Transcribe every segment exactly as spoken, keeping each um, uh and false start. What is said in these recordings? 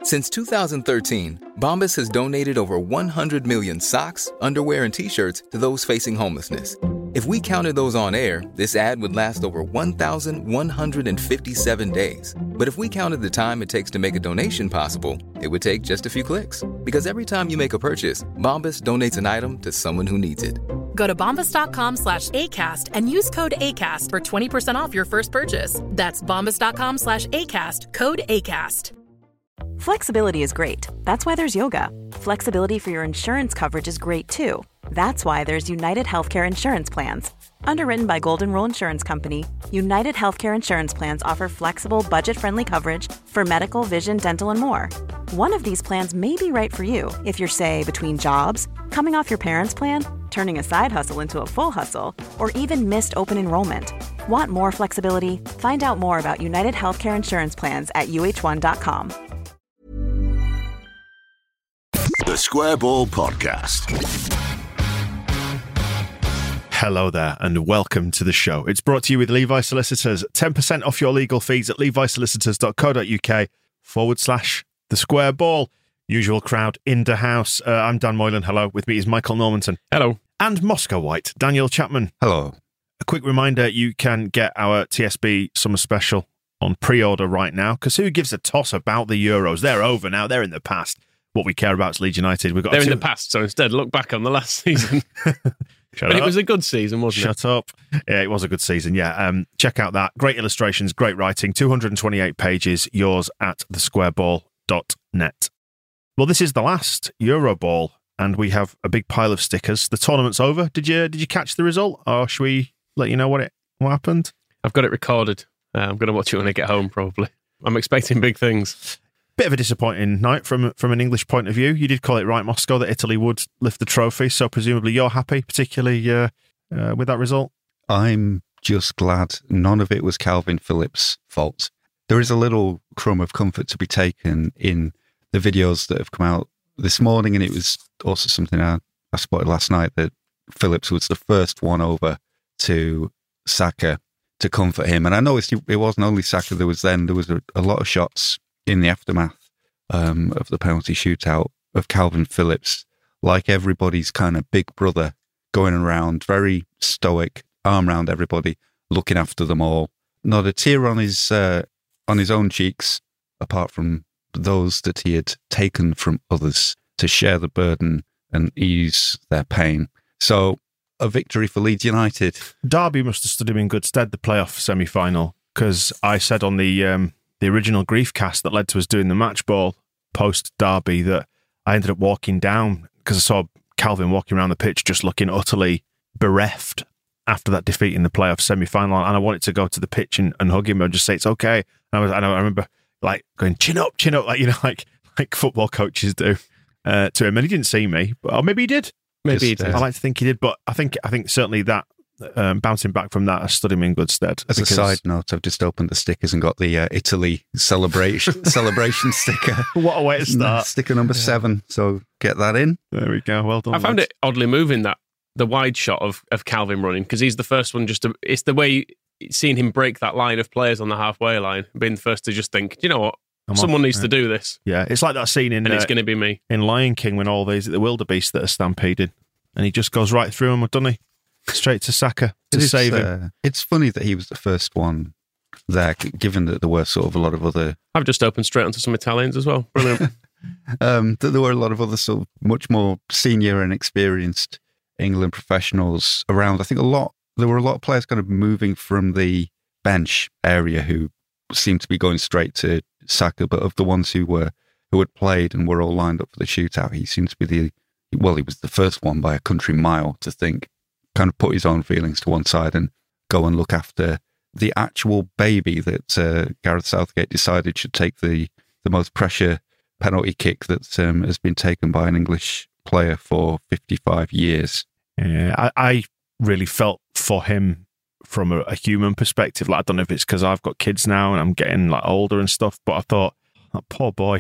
Since two thousand thirteen, Bombas has donated over one hundred million socks, underwear, and T-shirts to those facing homelessness. If we counted those on air, this ad would last over one thousand one hundred fifty-seven days. But if we counted the time it takes to make a donation possible, it would take just a few clicks. Because every time you make a purchase, Bombas donates an item to someone who needs it. Go to bombas.com slash ACAST and use code ACAST for twenty percent off your first purchase. That's bombas.com slash ACAST, code ACAST. Flexibility is great. That's why there's yoga. Flexibility for your insurance coverage is great too. That's why there's United Healthcare Insurance Plans. Underwritten by Golden Rule Insurance Company, United Healthcare Insurance Plans offer flexible, budget-friendly coverage for medical, vision, dental, and more. One of these plans may be right for you if you're, say, between jobs, coming off your parents' plan, turning a side hustle into a full hustle, or even missed open enrollment. Want more flexibility? Find out more about United Healthcare Insurance Plans at U H one dot com. The Square Ball Podcast. Hello there and welcome to the show. It's brought to you with Levi Solicitors. ten percent off your legal fees at levisolicitors.co.uk forward slash the Square Ball. Usual crowd in the house. Uh, I'm Dan Moylan. Hello. With me is Michael Normanton. Hello. And Moscow White, Daniel Chapman. Hello. A quick reminder, you can get our T S B Summer Special on pre-order right now, because who gives a toss about the Euros? They're over now. They're in the past. What we care about is Leeds United. We've got They're two... in the past, so instead look back on the last season. Shut but up. It was a good season, wasn't Shut it? Shut up. Yeah, it was a good season, yeah. Um, check out that. Great illustrations, great writing, two hundred twenty-eight pages, yours at the square ball dot net. Well, this is the last Euro Ball, and we have a big pile of stickers. The tournament's over. Did you did you catch the result, or should we let you know what it what happened? I've got it recorded. Uh, I'm going to watch it when I get home, probably. I'm expecting big things. Bit of a disappointing night from from an English point of view. You did call it right, Moscow, that Italy would lift the trophy, so presumably you're happy, particularly uh, uh, with that result? I'm just glad none of it was Calvin Phillips' fault. There is a little crumb of comfort to be taken in the videos that have come out this morning, and it was also something I, I spotted last night, that Phillips was the first one over to Saka to comfort him. And I noticed it wasn't only Saka, there was then, there was a, a lot of shots in the aftermath um, of the penalty shootout of Calvin Phillips, like everybody's kind of big brother, going around, very stoic, arm around everybody, looking after them all. Not a tear on his uh, on his own cheeks, apart from those that he had taken from others to share the burden and ease their pain. So, a victory for Leeds United. Derby must have stood him in good stead, the playoff semi-final, because I said on the um, the original grief cast that led to us doing the match ball post-Derby that I ended up walking down because I saw Calvin walking around the pitch just looking utterly bereft after that defeat in the playoff semi-final, and I wanted to go to the pitch and, and hug him and just say, it's okay. And I, was, and I remember like going, chin up, chin up, like, you know, like like football coaches do uh, to him. And he didn't see me, but, or maybe he did. Maybe Just, he did. I like to think he did, but I think I think certainly that um, bouncing back from that has stood him in good stead. As because... a side note, I've just opened the stickers and got the uh, Italy celebration celebration sticker. What a way to start. Sticker number yeah. seven. So get that in. There we go. Well done. I found lads. it oddly moving, that the wide shot of, of Calvin running, because he's the first one just to, it's the way seeing him break that line of players on the halfway line, being the first to just think, you know what, I'm someone off. needs yeah. to do this. Yeah, it's like that scene in and it's uh, going to be me. in Lion King when all these the wildebeest that are stampeded, and he just goes right through them, doesn't he? Straight to Saka to It's, save him. uh, it's funny that he was the first one there, given that there were sort of a lot of other... I've just opened straight onto some Italians as well. Brilliant. um, that there were a lot of other sort of much more senior and experienced England professionals around. I think a lot, there were a lot of players kind of moving from the bench area who seemed to be going straight to Saka, but of the ones who were who had played and were all lined up for the shootout, he seemed to be the, well, he was the first one by a country mile to think, kind of put his own feelings to one side and go and look after the actual baby that uh, Gareth Southgate decided should take the, the most pressure penalty kick that um, has been taken by an English player for fifty-five years. Yeah, I, I really felt for him from a, a human perspective. Like, I don't know if it's because I've got kids now and I'm getting like older and stuff, but I thought, oh, poor boy.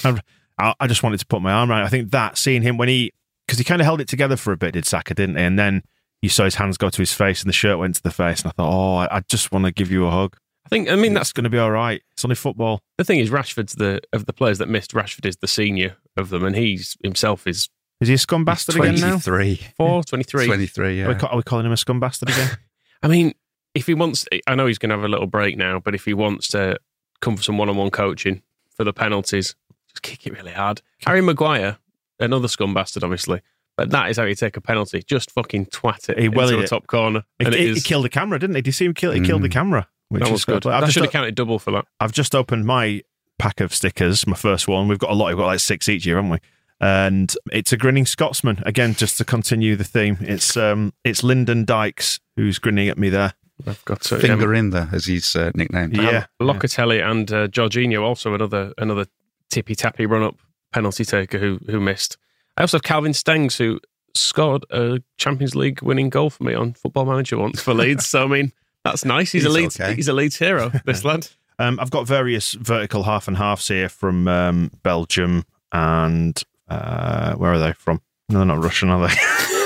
I, I just wanted to put my arm around. I think that seeing him when he, because he kind of held it together for a bit, did Saka, didn't he? And then you saw his hands go to his face and the shirt went to the face, and I thought, oh, I, I just want to give you a hug. I think. I mean, that's that's going to be all right. It's only football. the thing. Is Rashford's the of the players that missed. Rashford is the senior of them, and he's himself is Is he a scum bastard again now? twenty-three. four, twenty-three. twenty-three, yeah. Are we, ca- are we calling him a scum bastard again? I mean, if he wants, I know he's going to have a little break now, but if he wants to come for some one-on-one coaching for the penalties, just kick it really hard. Harry Maguire, another scum bastard, obviously, but that is how you take a penalty. Just fucking twat it He into wellied the it. top corner. He, and it he, is, he killed the camera, didn't he? Did you see him kill? He killed the camera, which that is was good. I've That just, should have counted double for that. I've just opened my pack of stickers, my first one. We've got a lot. We've got like six each here, haven't we? And it's a grinning Scotsman again, just to continue the theme. It's um, it's Lyndon Dykes who's grinning at me there. I've got to, Finger um, in there, as he's uh, nicknamed. Yeah, Locatelli and uh, Jorginho, also another another tippy tappy run up penalty taker who who missed. I also have Calvin Stengs, who scored a Champions League winning goal for me on Football Manager once for Leeds. So I mean, that's nice. He's, He's a Leeds okay. he's a Leeds hero. This lad. Um, I've got various vertical half and halves here from um, Belgium and uh, where are they from? No, they're not Russian, are they?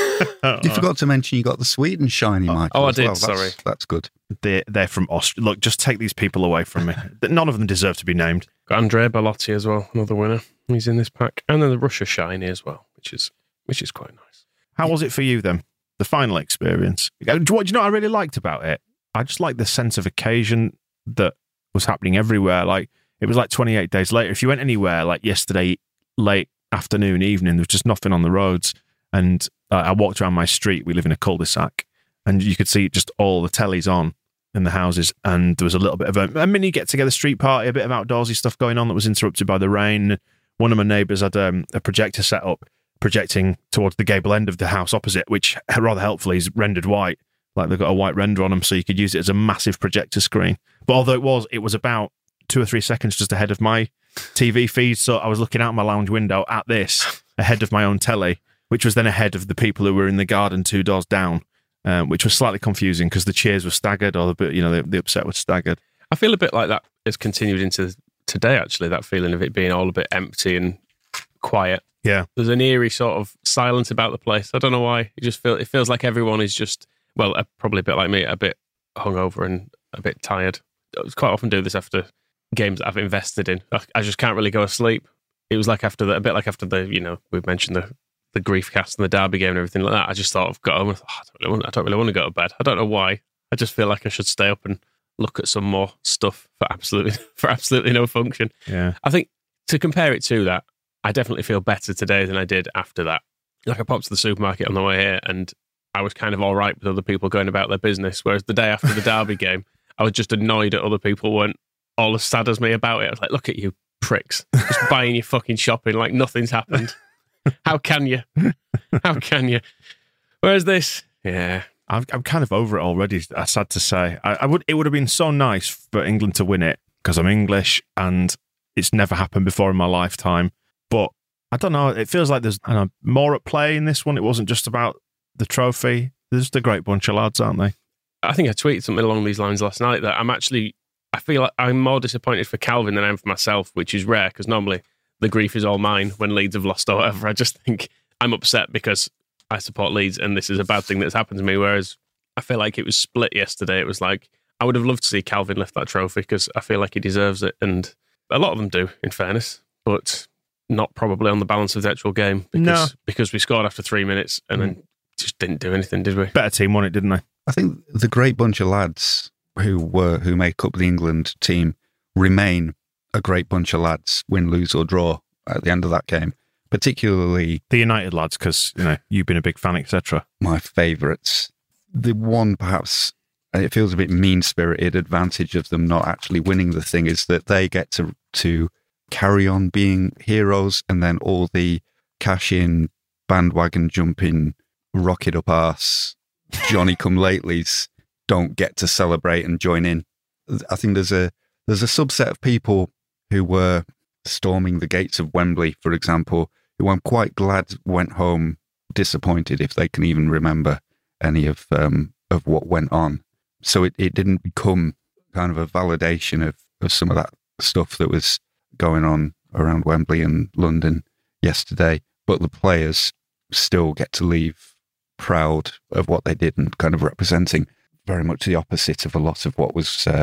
You forgot to mention you got the Sweden shiny, Michael. oh, I as did, well. That's, sorry. That's good. They're, they're from Austria. Look, just take these people away from me. None of them deserve to be named. Got Andrea Bellotti as well, another winner. He's in this pack, and then the Russia shiny as well, which is which is quite nice. How was it for you then? The final experience. Do you, what, do you know what I really liked about it? I just liked the sense of occasion that was happening everywhere. Like it was like twenty-eight days later. If you went anywhere, like yesterday, late afternoon, evening, there was just nothing on the roads. And uh, I walked around my street. We live in a cul-de-sac, and you could see just all the tellies on in the houses. And there was a little bit of a, a mini get-together street party, a bit of outdoorsy stuff going on that was interrupted by the rain. One of my neighbours had um, a projector set up, projecting towards the gable end of the house opposite, which rather helpfully is rendered white. Like they've got a white render on them, so you could use it as a massive projector screen. But although it was, it was about two or three seconds just ahead of my T V feed. So I was looking out my lounge window at this, ahead of my own telly, which was then ahead of the people who were in the garden two doors down, um, which was slightly confusing because the cheers were staggered, or the you know the, the upset was staggered. I feel a bit like that has continued into today, actually, that feeling of it being all a bit empty and quiet. Yeah. There's an eerie sort of silence about the place. I don't know why. It just feel it feels like everyone is just, well, uh, probably a bit like me, a bit hungover and a bit tired. I quite often do this after games that I've invested in. I, I just can't really go to sleep. It was like after the, a bit like after the, you know, we've mentioned the the grief cast and the derby game and everything like that. I just thought I've got home and thought, oh, I, don't really want, I don't really want to go to bed. I don't know why. I just feel like I should stay up and look at some more stuff for absolutely for absolutely no function. Yeah. I think to compare it to that, I definitely feel better today than I did after that. Like I popped to the supermarket on the way here and I was kind of all right with other people going about their business. Whereas the day after the derby game, I was just annoyed at other people weren't all as sad as me about it. I was like, look at you pricks, just buying your fucking shopping like nothing's happened. How can you? How can you? Whereas this, yeah. I'm, I'm kind of over it already, I'm sad to say. I, I would. It would have been so nice for England to win it because I'm English and it's never happened before in my lifetime. But I don't know. It feels like there's I don't know, more at play in this one. It wasn't just about the trophy. There's just a great bunch of lads, aren't they? I think I tweeted something along these lines last night that I'm actually, I feel like I'm more disappointed for Calvin than I am for myself, which is rare because normally the grief is all mine when Leeds have lost or whatever. I just think I'm upset because I support Leeds and this is a bad thing that's happened to me. Whereas I feel like it was split yesterday. It was like, I would have loved to see Calvin lift that trophy because I feel like he deserves it. And a lot of them do, in fairness, but not probably on the balance of the actual game because, No. because we scored after three minutes and then just didn't do anything, did we? Better team won it, didn't they? I think the great bunch of lads who were who make up the England team remain a great bunch of lads, win, lose or draw at the end of that game. Particularly The United lads, because you know you've been a big fan, et cetera. my favourites. The one perhaps it feels a bit mean-spirited advantage of them not actually winning the thing is that they get to to carry on being heroes, and then all the cash-in, bandwagon jumping, rocket up arse Johnny come latelys don't get to celebrate and join in. I think there's a there's a subset of people who were storming the gates of Wembley, for example, who I'm quite glad went home disappointed, if they can even remember any of um, of what went on. So it, it didn't become kind of a validation of, of some of that stuff that was going on around Wembley and London yesterday. But the players still get to leave proud of what they did and kind of representing very much the opposite of a lot of what was uh,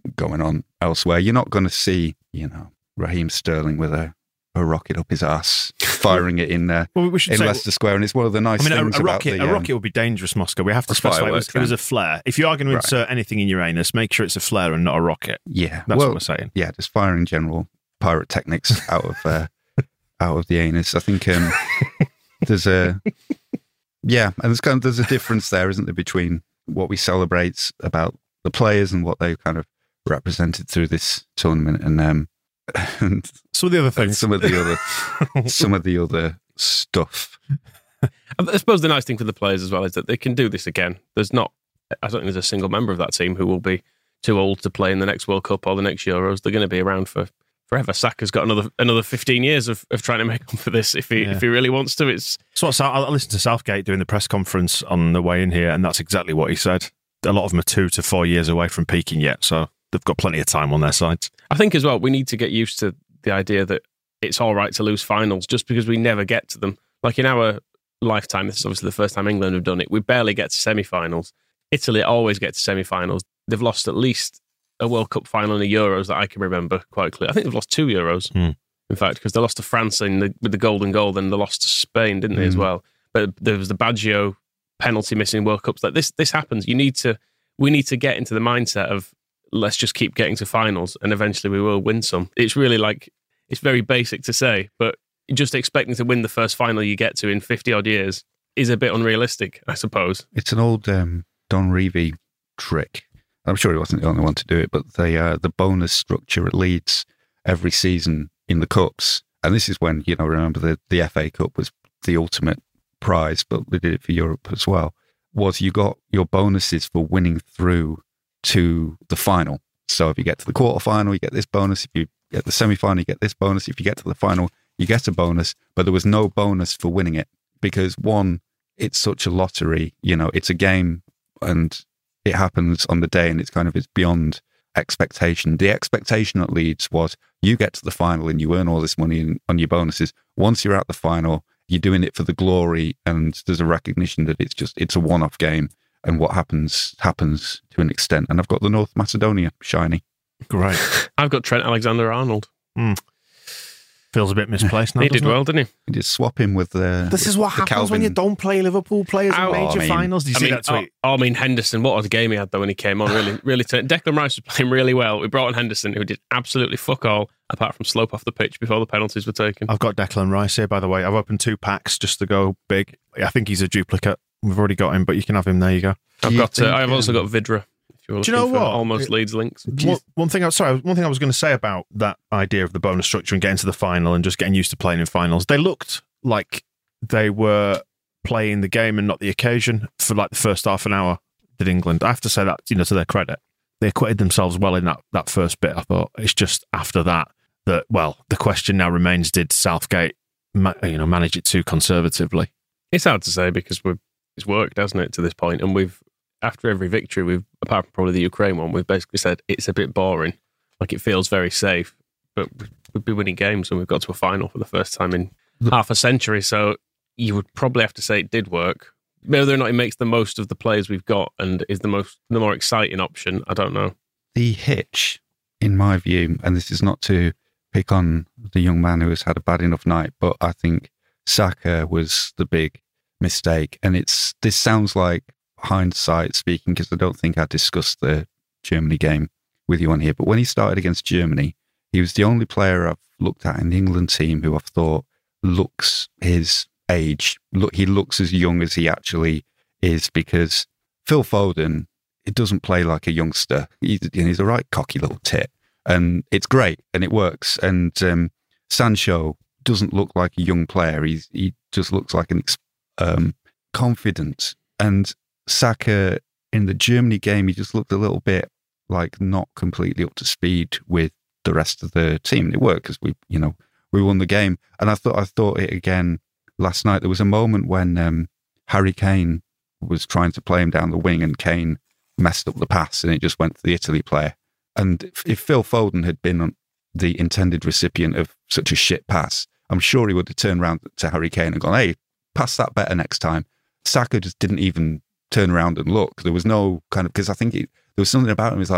going on elsewhere. You're not going to see, you know, Raheem Sterling with a, a rocket up his ass, firing it in uh, well, we should in say, Leicester Square. And it's one of the nice I mean, things a, a about rocket, the... a Um, rocket would be dangerous, Moscow. We have to specify it was, it was a flare. If you are going to insert right. anything in your anus, make sure it's a flare and not a rocket. Yeah. That's well, what we're saying. Yeah, just firing general pyrotechnics out of uh, out of the anus. I think um, there's a... Yeah, and there's kind of, there's a difference there, isn't there, between what we celebrate about the players and what they kind of represented through this tournament, and um, and some of the other things, some of the other, some of the other stuff. I suppose the nice thing for the players as well is that they can do this again. There's not, I don't think there's a single member of that team who will be too old to play in the next World Cup or the next Euros. They're going to be around for forever. Saka's got another another fifteen years of, of trying to make up for this if he yeah. if he really wants to. It's so. I listened to Southgate doing the press conference on the way in here, and that's exactly what he said. A lot of them are two to four years away from peaking yet, so they've got plenty of time on their sides. I think as well, we need to get used to the idea that it's all right to lose finals just because we never get to them. Like in our lifetime, this is obviously the first time England have done it, we barely get to semi-finals. Italy always get to semi-finals. They've lost at least a World Cup final in the Euros that I can remember quite clearly. I think they've lost two Euros, hmm. in fact, because they lost to France in the, with the golden goal, then they lost to Spain, didn't they, hmm. as well? But there was the Baggio penalty missing World Cups. Like this, this happens. You need to, we need to get into the mindset of let's just keep getting to finals and eventually we will win some. It's really like, it's very basic to say, but just expecting to win the first final you get to in fifty odd years is a bit unrealistic, I suppose. It's an old um, Don Revie trick. I'm sure he wasn't the only one to do it, but the uh, the bonus structure at Leeds every season in the cups, and this is when, you know, remember the, the F A Cup was the ultimate prize, but they did it for Europe as well, was you got your bonuses for winning through to the final. So if you get to the quarterfinal, you get this bonus. If you get the semi-final, you get this bonus. If you get to the final, you get a bonus. But there was no bonus for winning it because, one, it's such a lottery. You know, it's a game and it happens on the day and it's kind of, it's beyond expectation. The expectation at Leeds was you get to the final and you earn all this money in, on your bonuses. Once you're at the final, you're doing it for the glory and there's a recognition that it's just, it's a one-off game. And what happens, happens to an extent. And I've got the North Macedonia shiny. Great. I've got Trent Alexander-Arnold. Mm. Feels a bit misplaced now. He did well, it? didn't he? He did swap him with the. This is what happens Calvin. when you don't play Liverpool players in oh, major I mean, finals. Did you I see mean, that tweet? Oh, I mean, Henderson, what a game he had though when he came on. Really, really turned. Declan Rice was playing really well. We brought on Henderson, who did absolutely fuck all, apart from slope off the pitch before the penalties were taken. I've got Declan Rice here, by the way. I've opened two packs just to go big. I think he's a duplicate. We've already got him, but you can have him. There you go. I've you got. think, Uh, I've also um, got Vidra. If you're do you know what? Almost it, Leeds links. One, one thing. I sorry. One thing I was going to say about that idea of the bonus structure and getting to the final and just getting used to playing in finals. They looked like they were playing the game and not the occasion for like the first half an hour. Did England? I have to say that, you know, to their credit, they acquitted themselves well in that that first bit. I thought it's just after that that well, the question now remains: did Southgate, ma- you know, manage it too conservatively? It's hard to say because we've it's worked, hasn't it, to this point, and we've. After every victory, we've, apart from probably the Ukraine one, we've basically said it's a bit boring. Like it feels very safe, but we'd be winning games and we've got to a final for the first time in half a century. So you would probably have to say it did work. Whether or not it makes the most of the players we've got and is the most the more exciting option, I don't know. The hitch, in my view, and this is not to pick on the young man who has had a bad enough night, but I think Saka was the big mistake. And it's this sounds like hindsight speaking, because I don't think I discussed the Germany game with you on here, but when he started against Germany, he was the only player I've looked at in the England team who I've thought looks his age. Look, he looks as young as he actually is, because Phil Foden, it doesn't play like a youngster. He's, he's a right cocky little tit, and it's great and it works. And um, Sancho doesn't look like a young player. He's, he just looks like an um, confident. And Saka in the Germany game, he just looked a little bit like not completely up to speed with the rest of the team. It worked because we, you know, we won the game. And I thought, I thought it again last night. There was a moment when um, Harry Kane was trying to play him down the wing, and Kane messed up the pass, and it just went to the Italy player. And if, if Phil Foden had been the intended recipient of such a shit pass, I'm sure he would have turned around to Harry Kane and gone, "Hey, pass that better next time." Saka just didn't even turn around and look. There was no kind of, because I think he, there was something about him. He was like,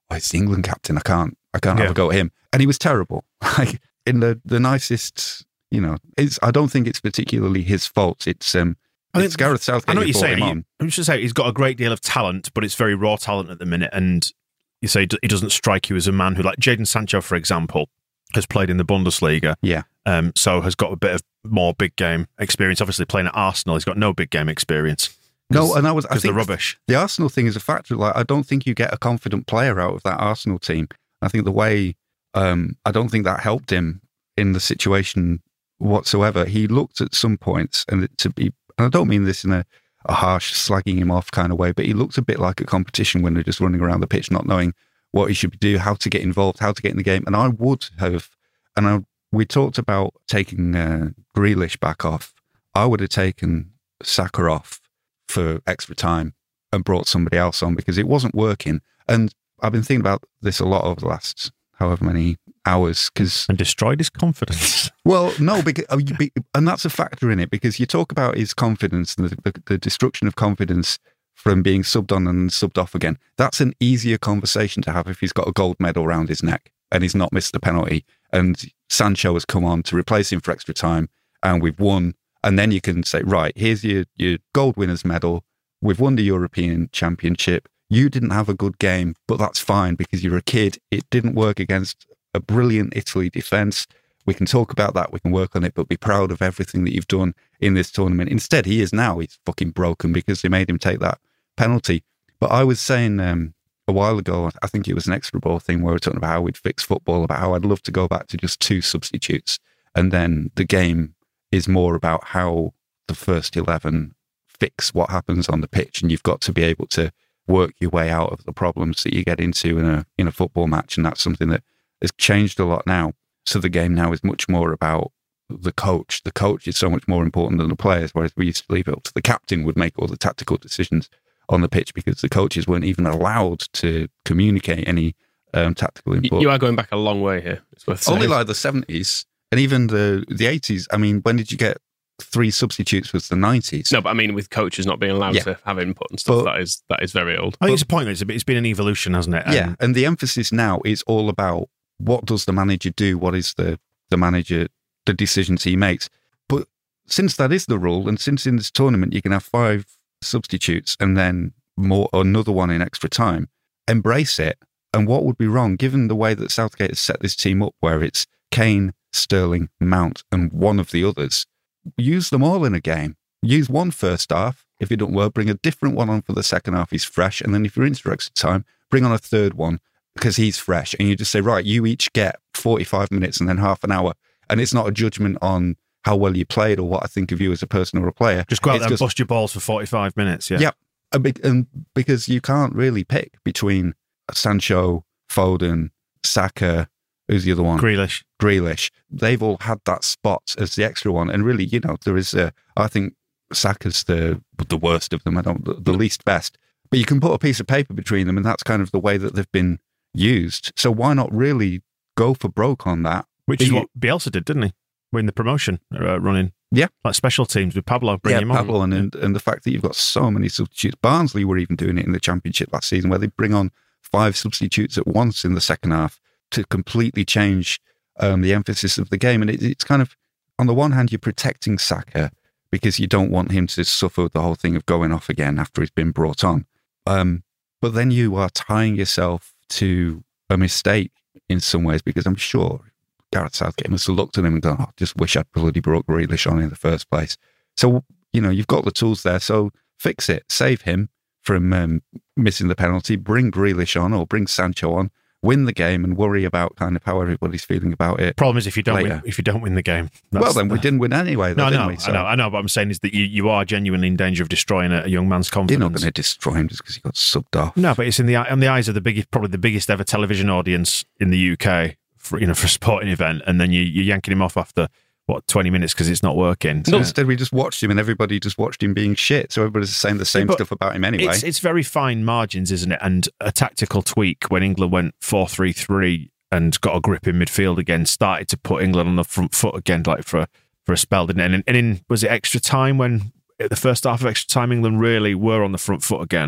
oh, it's the England captain. I can't, I can't Yeah. have a go at him. And he was terrible. Like in the, the nicest, you know, it's, I don't think it's particularly his fault. It's, um, I it's Gareth Southgate I know what who you're brought saying. him You- on. I'm just saying he's got a great deal of talent, but it's very raw talent at the minute. And you say he doesn't strike you as a man who, like Jadon Sancho, for example, has played in the Bundesliga. Yeah. Um, so has got a bit of more big game experience. Obviously, playing at Arsenal, he's got no big game experience. No, and I was, I Because think they're rubbish. the Arsenal thing is a factor. Like, I don't think you get a confident player out of that Arsenal team. I think the way, um, I don't think that helped him in the situation whatsoever. He looked at some points, and it, to be, and I don't mean this in a, a harsh slagging him off kind of way, but he looked a bit like a competition when they're just running around the pitch, not knowing what he should do, how to get involved, how to get in the game. And I would have, and I, we talked about taking uh, Grealish back off. I would have taken Saka off for extra time and brought somebody else on because it wasn't working. And I've been thinking about this a lot over the last however many hours because And destroyed his confidence. well, no, because, and that's a factor in it because you talk about his confidence and the, the, the destruction of confidence from being subbed on and subbed off again. That's an easier conversation to have if he's got a gold medal around his neck and he's not missed a penalty and Sancho has come on to replace him for extra time and we've won. And then you can say, right, here's your, your gold winner's medal. We've won the European Championship. You didn't have a good game, but that's fine because you're a kid. It didn't work against a brilliant Italy defence. We can talk about that. We can work on it, but be proud of everything that you've done in this tournament. Instead, he is now, he's fucking broken because they made him take that penalty. But I was saying um, a while ago, I think it was an extra ball thing where we were talking about how we'd fix football, about how I'd love to go back to just two substitutes. And then the game is more about how the first eleven fix what happens on the pitch. And you've got to be able to work your way out of the problems that you get into in a in a football match. And that's something that has changed a lot now. So the game now is much more about the coach. The coach is so much more important than the players, whereas we used to leave it up to the captain would make all the tactical decisions on the pitch because the coaches weren't even allowed to communicate any um, tactical input. You are going back a long way here. It's worth saying. Only like the seventies and even the the eighties. I mean, when did you get three substitutes? Was the nineties? No, but I mean, with coaches not being allowed Yeah. to have input and stuff, But- that is that is very old. I think it's a point. It's, a bit, it's been an evolution, hasn't it? Yeah, And and the emphasis now is all about what does the manager do? What is the, the manager, the decisions he makes? But since that is the rule, and since in this tournament you can have five substitutes and then more another one in extra time, embrace it. And what would be wrong, given the way that Southgate has set this team up, where it's Kane, Sterling, Mount, and one of the others? Use them all in a game. Use one first half. If it don't work, bring a different one on for the second half. He's fresh. And then if you're into extra time, bring on a third one because he's fresh. And you just say, right, you each get forty-five minutes and then half an hour. And it's not a judgment on how well you played or what I think of you as a person or a player. just go out It's there and just- bust your balls for forty-five minutes. Yeah. Yeah. A big, and because you can't really pick between Sancho, Foden, Saka, who's the other one? Grealish. Grealish. They've all had that spot as the extra one. And really, you know, there is a, I think Saka's the the worst of them. I don't, the, the least best. But you can put a piece of paper between them, and that's kind of the way that they've been used. So why not really go for broke on that? Which is You- what Bielsa did, didn't he? Win the promotion, uh, running. Yeah. Like special teams with Pablo, bring yeah, him on. Pablo, and, and and the fact that you've got so many substitutes. Barnsley were even doing it in the Championship last season, where they bring on five substitutes at once in the second half to completely change um, the emphasis of the game. And it, it's kind of, on the one hand, you're protecting Saka because you don't want him to suffer the whole thing of going off again after he's been brought on. Um, but then you are tying yourself to a mistake in some ways, because I'm sure Gareth Southgate must have looked at him and gone, oh, I just wish I'd bloody brought Grealish on in the first place. So, you know, you've got the tools there. So fix it. Save him from um, missing the penalty. Bring Grealish on or bring Sancho on. Win the game and worry about kind of how everybody's feeling about it. Problem is, if you don't win, later. if you don't win the game, Well, that's then we the- didn't win anyway, though, No, didn't no, we? So I know, I know. But I'm saying is that you, you are genuinely in danger of destroying a, a young man's confidence. You're not going to destroy him just because he got subbed off. No, but it's in the on the eyes of the biggest, probably the biggest ever television audience in the U K for you know for a sporting event, and then you, you're yanking him off after what twenty minutes because it's not working. No, instead we just watched him and everybody just watched him being shit. So everybody's saying the same but stuff about him anyway. It's, it's very fine margins, isn't it? And a tactical tweak when England went four three three and got a grip in midfield again, started to put England on the front foot again, like for for a spell, didn't it? And, and in was it extra time when at the first half of extra time England really were on the front foot again?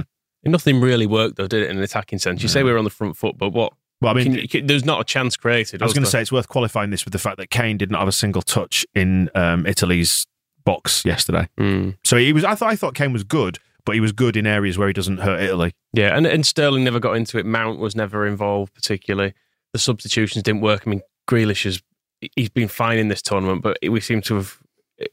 Nothing really worked though, did it, in an attacking sense? You Yeah. say we were on the front foot, but what? Well, I mean, Can you- can- there's not a chance created. I was going to there? say it's worth qualifying this with the fact that Kane did not have a single touch in um, Italy's box yesterday. Mm. So he was. I thought I thought Kane was good, but he was good in areas where he doesn't hurt Italy. Yeah, and, and Sterling never got into it. Mount was never involved particularly. The substitutions didn't work. I mean, Grealish has he's been fine in this tournament, but we seem to have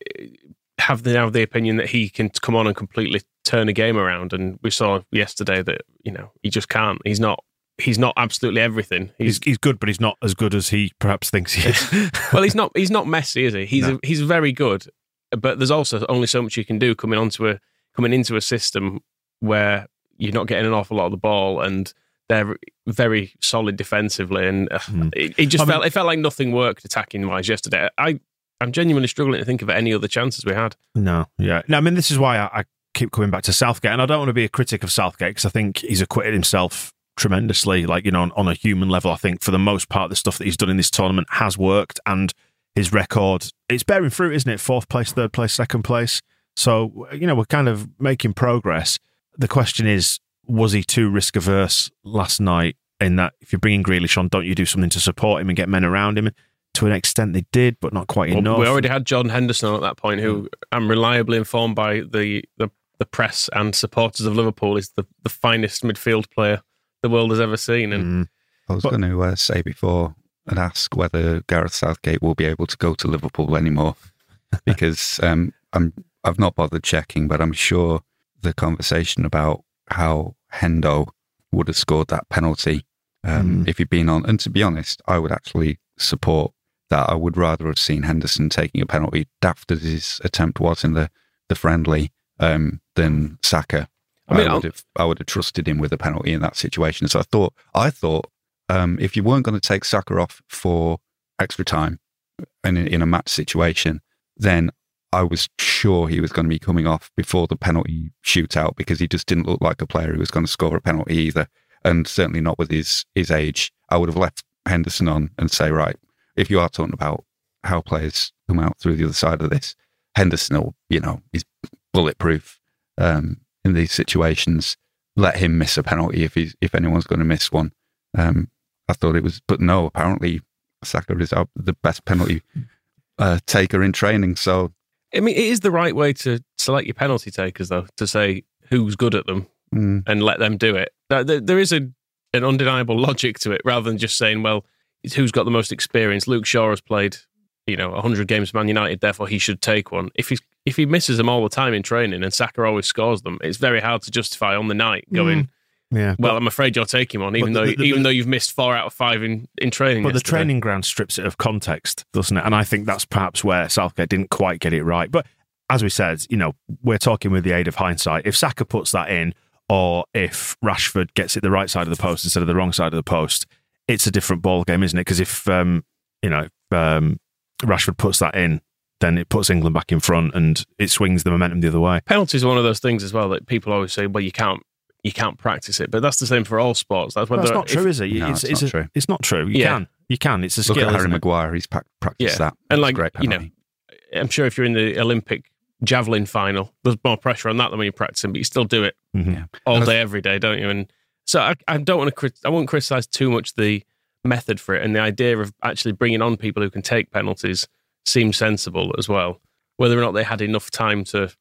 have the, now the opinion that he can come on and completely turn a game around. And we saw yesterday that you know he just can't. He's not. He's not absolutely everything. He's He's, he's good, but he's not as good as he perhaps thinks he is. well, he's not. He's not Messi, is he? He's No. a, he's very good, but there's also only so much you can do coming onto a coming into a system where you're not getting an awful lot of the ball and they're very solid defensively. And uh, Mm. it, it just I mean- felt it felt like nothing worked attacking wise yesterday. I I'm genuinely struggling to think of any other chances we had. No, yeah. No, I mean, this is why I, I keep coming back to Southgate, and I don't want to be a critic of Southgate because I think he's acquitted himself tremendously, like, you know, on, on a human level. I think for the most part, the stuff that he's done in this tournament has worked, and his record, it's bearing fruit, isn't it? Fourth place, third place, second place. So, you know, we're kind of making progress. The question is, was he too risk averse last night in that if you're bringing Grealish on, don't you do something to support him and get men around him? To an extent they did, but not quite Well, enough. we already had Jordan Henderson at that point, who I'm reliably informed by the, the, the press and supporters of Liverpool is the, the finest midfield player the world has ever seen. And Mm. I was But- going to uh, say before and ask whether Gareth Southgate will be able to go to Liverpool anymore, because um, I'm I've not bothered checking, but I'm sure the conversation about how Hendo would have scored that penalty um, Mm. if he'd been on, and to be honest, I would actually support that. I would rather have seen Henderson taking a penalty, daft as his attempt was in the the friendly, um, than Saka. I mean, I I'll- would have I would have trusted him with a penalty in that situation. So I thought I thought um, if you weren't going to take Saka off for extra time in in a match situation, then I was sure he was going to be coming off before the penalty shootout, because he just didn't look like a player who was going to score a penalty either, and certainly not with his his age. I would have left Henderson on and say, right, if you are talking about how players come out through the other side of this, Henderson will, you know, is bulletproof um, in these situations. Let him miss a penalty if he's if anyone's going to miss one. Um, I thought it was, but no, apparently Saka is our, the best penalty uh, taker in training. So I mean, it is the right way to select your penalty takers, though, to say who's good at them mm, and let them do it. There, there- there is a an undeniable logic to it, rather than just saying, well, it's who's got the most experience. Luke Shaw has played, you know, one hundred games for Man United, therefore he should take one. If he if he misses them all the time in training and Saka always scores them, it's very hard to justify on the night going, Yeah, well, I'm afraid you're taking one, even But though the- the- even the- though you've missed four out of five in, in training. But the yesterday. training ground strips it of context, doesn't it? And I think that's perhaps where Southgate didn't quite get it right. But as we said, you know, we're talking with the aid of hindsight. If Saka puts that in, or if Rashford gets it the right side of the post instead of the wrong side of the post, it's a different ball game, isn't it? Because if um, you know if, um, Rashford puts that in, then it puts England back in front and it swings the momentum the other way. Penalties are one of those things as well that people always say, well, you can't you can't practice it, but that's the same for all sports. That's whether That's not if- true, is it? No, it's, it's not a- true. It's not true. You Yeah. can, you can. It's a look skill. at Harry isn't it? Maguire; he's pa- practiced Yeah. that. And It's like, a great you know, penalty. I'm sure if you're in the Olympic javelin final, there's more pressure on that than when you're practicing, but you still do it Mhm. Yeah. all And I- day, every day, don't you? And so I, I don't want to, crit- I won't criticize too much the method for it, and the idea of actually bringing on people who can take penalties seems sensible as well. Whether or not they had enough time to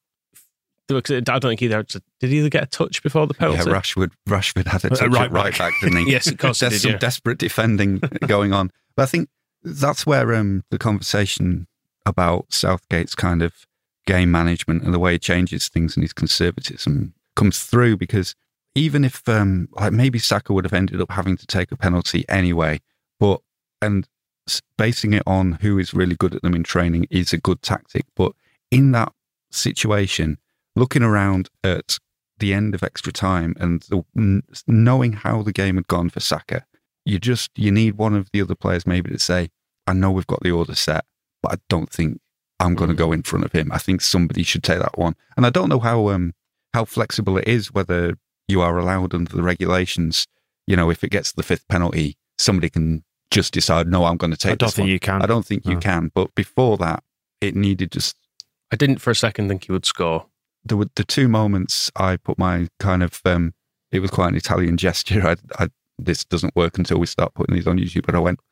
do it, 'cause I don't think either had to, did he either get a touch before the Yeah, penalty? Rashford. Rashford had a touch right at right back. back, didn't he? Yes, of course he There's did, some yeah. desperate defending going on, but I think that's where um, the conversation about Southgate's kind of game management and the way he changes things and his conservatism comes through. Because even if, um, like, maybe Saka would have ended up having to take a penalty anyway, but and s- basing it on who is really good at them in training is a good tactic. But in that situation, looking around at the end of extra time and the, n- knowing how the game had gone for Saka, you just you need one of the other players maybe to say, I know we've got the order set, but I don't think I'm going to go in front of him. I think somebody should take that one. And I don't know how um how flexible it is, whether you are allowed under the regulations, you know, if it gets to the fifth penalty, somebody can just decide, no, I'm going to take I don't this think one. you can. I don't think you No. can. But before that, it needed just I didn't for a second think he would score. there were the two moments I put my kind of um, it was quite an Italian gesture. I, I, this doesn't work until we start putting these on YouTube. But I went,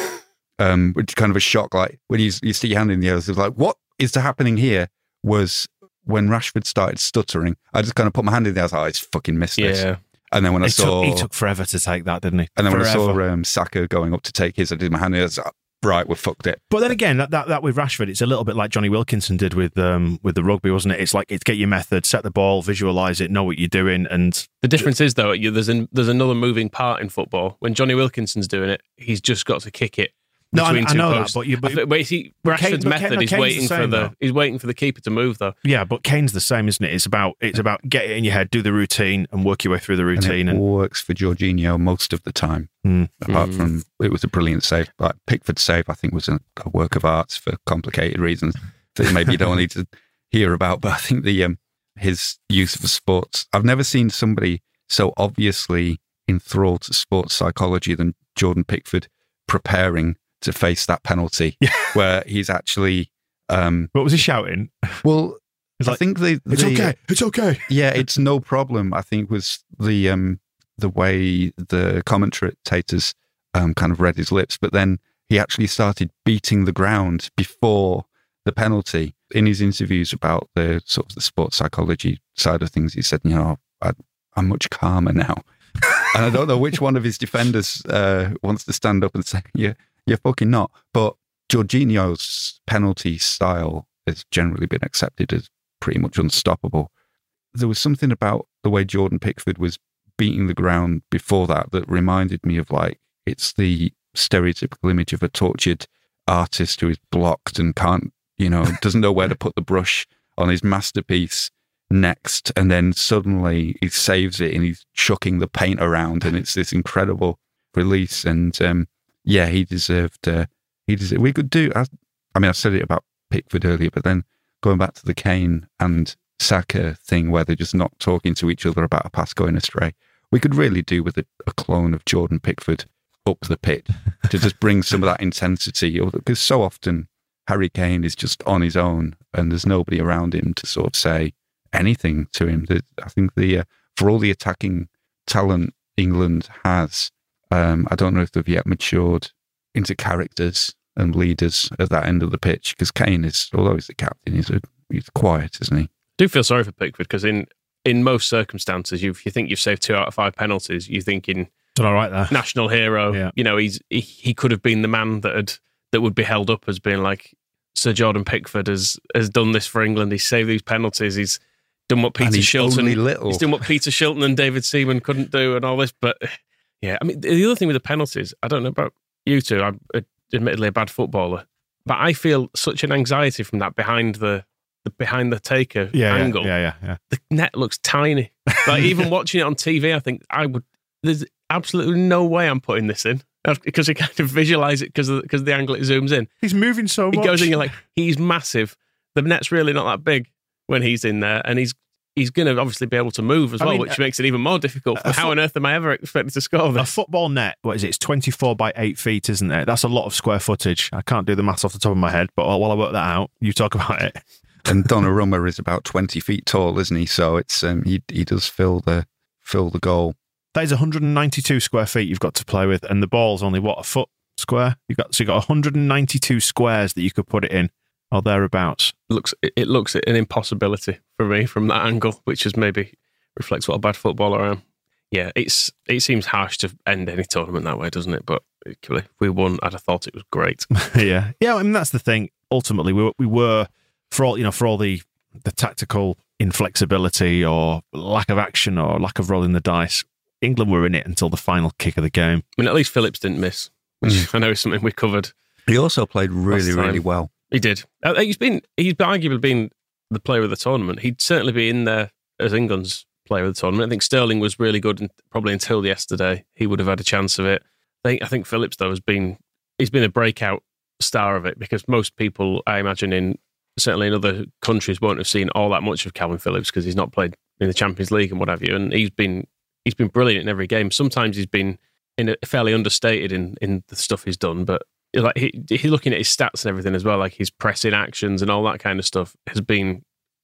um, which kind of a shock. Like when you, you stick your hand in the air, it was like, what is happening here? Was when Rashford started stuttering, I just kind of put my hand in there. I was like, oh, he's fucking missed this. Yeah. And then when I He saw... took, he took forever to take that, didn't he? And then when Forever. I saw um, Saka going up to take his, I did my hand in. I was like, right, we've fucked it. But then again, that, that that with Rashford, it's a little bit like Johnny Wilkinson did with um with the rugby, wasn't it? It's like, it's get your method, set the ball, visualise it, know what you're doing, and The difference is, though, you, there's an, there's another moving part in football. When Johnny Wilkinson's doing it, he's just got to kick it No, I, between I two know posts. that, but you, but, I think- Wait, see, but Kane- Rashford's but Kane- method no, is Kane's waiting the for same, the though. he's waiting for the keeper to move, though. yeah, but Kane's the same, isn't it? It's about it's about get it in your head, do the routine, and work your way through the And routine. it And, works for Jorginho most of the time. Mm. Apart Mm. from, it was a brilliant save. Like Pickford's save, I think, was a, a work of art for complicated reasons that maybe you don't need to hear about. But I think the um, his use of sports, I've never seen somebody so obviously enthralled to sports psychology than Jordan Pickford preparing to face that penalty, Yeah. where he's actually, um, what was he shouting? well, It's I like, think the, It's the okay, it's okay. yeah, it's no problem. I think was the um the way the commentators um kind of read his lips, but then he actually started beating the ground before the penalty. In his interviews about the sort of the sports psychology side of things, he said, "You know, I, I'm much calmer now." And I don't know which one of his defenders uh, wants to stand up and say, "Yeah, you're fucking not." But Jorginho's penalty style has generally been accepted as pretty much unstoppable. There was something about the way Jordan Pickford was beating the ground before that that reminded me of, like, it's the stereotypical image of a tortured artist who is blocked and can't, you know, doesn't know where to put the brush on his masterpiece next. And then suddenly he saves it and he's chucking the paint around and it's this incredible release. And um, yeah, he deserved, uh, he deserved, we could do, I, I mean, I said it about Pickford earlier, but then going back to the Kane and Saka thing where they're just not talking to each other about a pass going astray, we could really do with a, a clone of Jordan Pickford up the pit to just bring some of that intensity, because so often Harry Kane is just on his own and there's nobody around him to sort of say anything to him. I think the uh, for all the attacking talent England has, um, I don't know if they've yet matured into characters and leaders at that end of the pitch, because Kane is, although he's the captain, he's, a, he's quiet, isn't he? I do feel sorry for Pickford because in, in most circumstances, you you think you've saved two out of five penalties, you're thinking Done all right there. national hero. Yeah. You know, he's he, he could have been the man that had that would be held up as being like, Sir Jordan Pickford has has done this for England. He's saved these penalties. He's done what And Peter he's Shilton only little. he's done what Peter Shilton and David Seaman couldn't do, and all this. But yeah, I mean, the other thing with the penalties, I don't know about you two. I'm admittedly a bad footballer, but I feel such an anxiety from that behind the, the behind the taker Yeah, yeah, angle. yeah, yeah, yeah. The net looks tiny. Like even watching it on T V, I think I would. There's absolutely no way I'm putting this in because you kind of visualize it because of, because of the angle it zooms in. He's moving so He much. goes in, you're like, he's massive. The net's really not that big when he's in there, and he's he's going to obviously be able to move as I well, mean, which makes it even more difficult. a How fo- on earth am I ever expected to score A this? football net, what is it? It's twenty-four by eight feet, isn't it? That's a lot of square footage. I can't do the maths off the top of my head, but while I work that out, you talk about it. And Donnarumma is about twenty feet tall, isn't he? So it's um, he he does fill the fill the goal. That is one hundred ninety-two square feet you've got to play with, and the ball's only, what, a foot square? You've got, so you've got one hundred ninety-two squares that you could put it in, or thereabouts. looks it, it looks an impossibility for me from that angle, which is maybe reflects what a bad footballer I am. Yeah, it's it seems harsh to end any tournament that way, doesn't it? But equally, if we won, I'd have thought it was great. yeah. Yeah, I mean, that's the thing. Ultimately, we were, we were for all, you know, for all the, the tactical inflexibility or lack of action or lack of rolling the dice, England were in it until the final kick of the game. I mean, at least Phillips didn't miss, which I know is something we covered. He also played really, Last time. really well. He did. Uh, He's been he's arguably been the player of the tournament. He'd certainly be in there as England's player of the tournament. I think Sterling was really good, and probably until yesterday he would have had a chance of it. I think I think Phillips though has been he's been a breakout star of it, because most people, I imagine, in certainly in other countries, won't have seen all that much of Calvin Phillips because he's not played in the Champions League and what have you. And he's been he's been brilliant in every game. Sometimes he's been in a, fairly understated in in the stuff he's done, but like he, he looking at his stats and everything as well, like his pressing actions and all that kind of stuff has been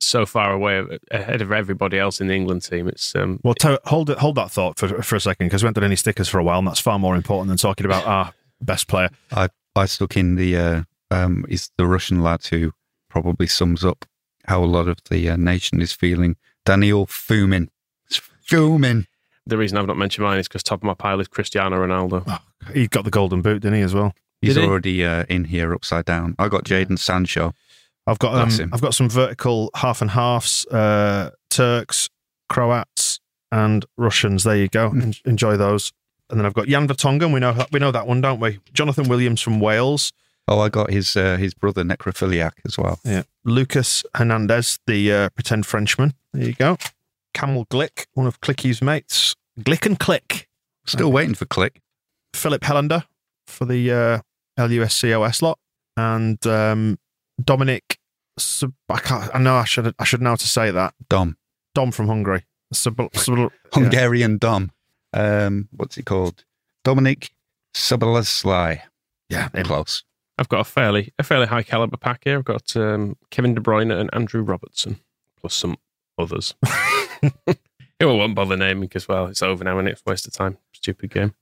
so far away ahead of everybody else in the England team. It's um, well, t- hold it, hold that thought for for a second, because we haven't done any stickers for a while, and that's far more important than talking about our best player. I I stuck in the uh, um, is the Russian lad who probably sums up how a lot of the uh, nation is feeling. Daniil Fumin. It's Fumin. The reason I've not mentioned mine is because top of my pile is Cristiano Ronaldo. Oh, he got the golden boot, didn't he, as well? He's Did he? already uh, in here upside down. I got Jadon Sancho. I've got Bless um, him. I've got some vertical half and halves, uh, Turks, Croats, and Russians. There you go. En- enjoy those. And then I've got Jan Vertonghen. We know we know that one, don't we? Jonathan Williams from Wales. Oh, I got his uh, his brother Necrophiliac as well. Yeah. Lucas Hernandez, the uh, pretend Frenchman. There you go. Camel Glick, one of Clicky's mates. Glick and Click. Still waiting for Click. Philip Helander for the uh, L U S C O S lot. And um, Dominic, Sub- I, can't, I know I should I should know how to say that. Dom. Dom from Hungary. Sub- Sub- Hungarian Dom. Um, what's he called? Dominic Soboslai. Yeah, him. Close. I've got a fairly a fairly high caliber pack here. I've got um, Kevin De Bruyne and Andrew Robertson, plus some others. It won't bother naming because, well, it's over now and it's a waste of time. Stupid game.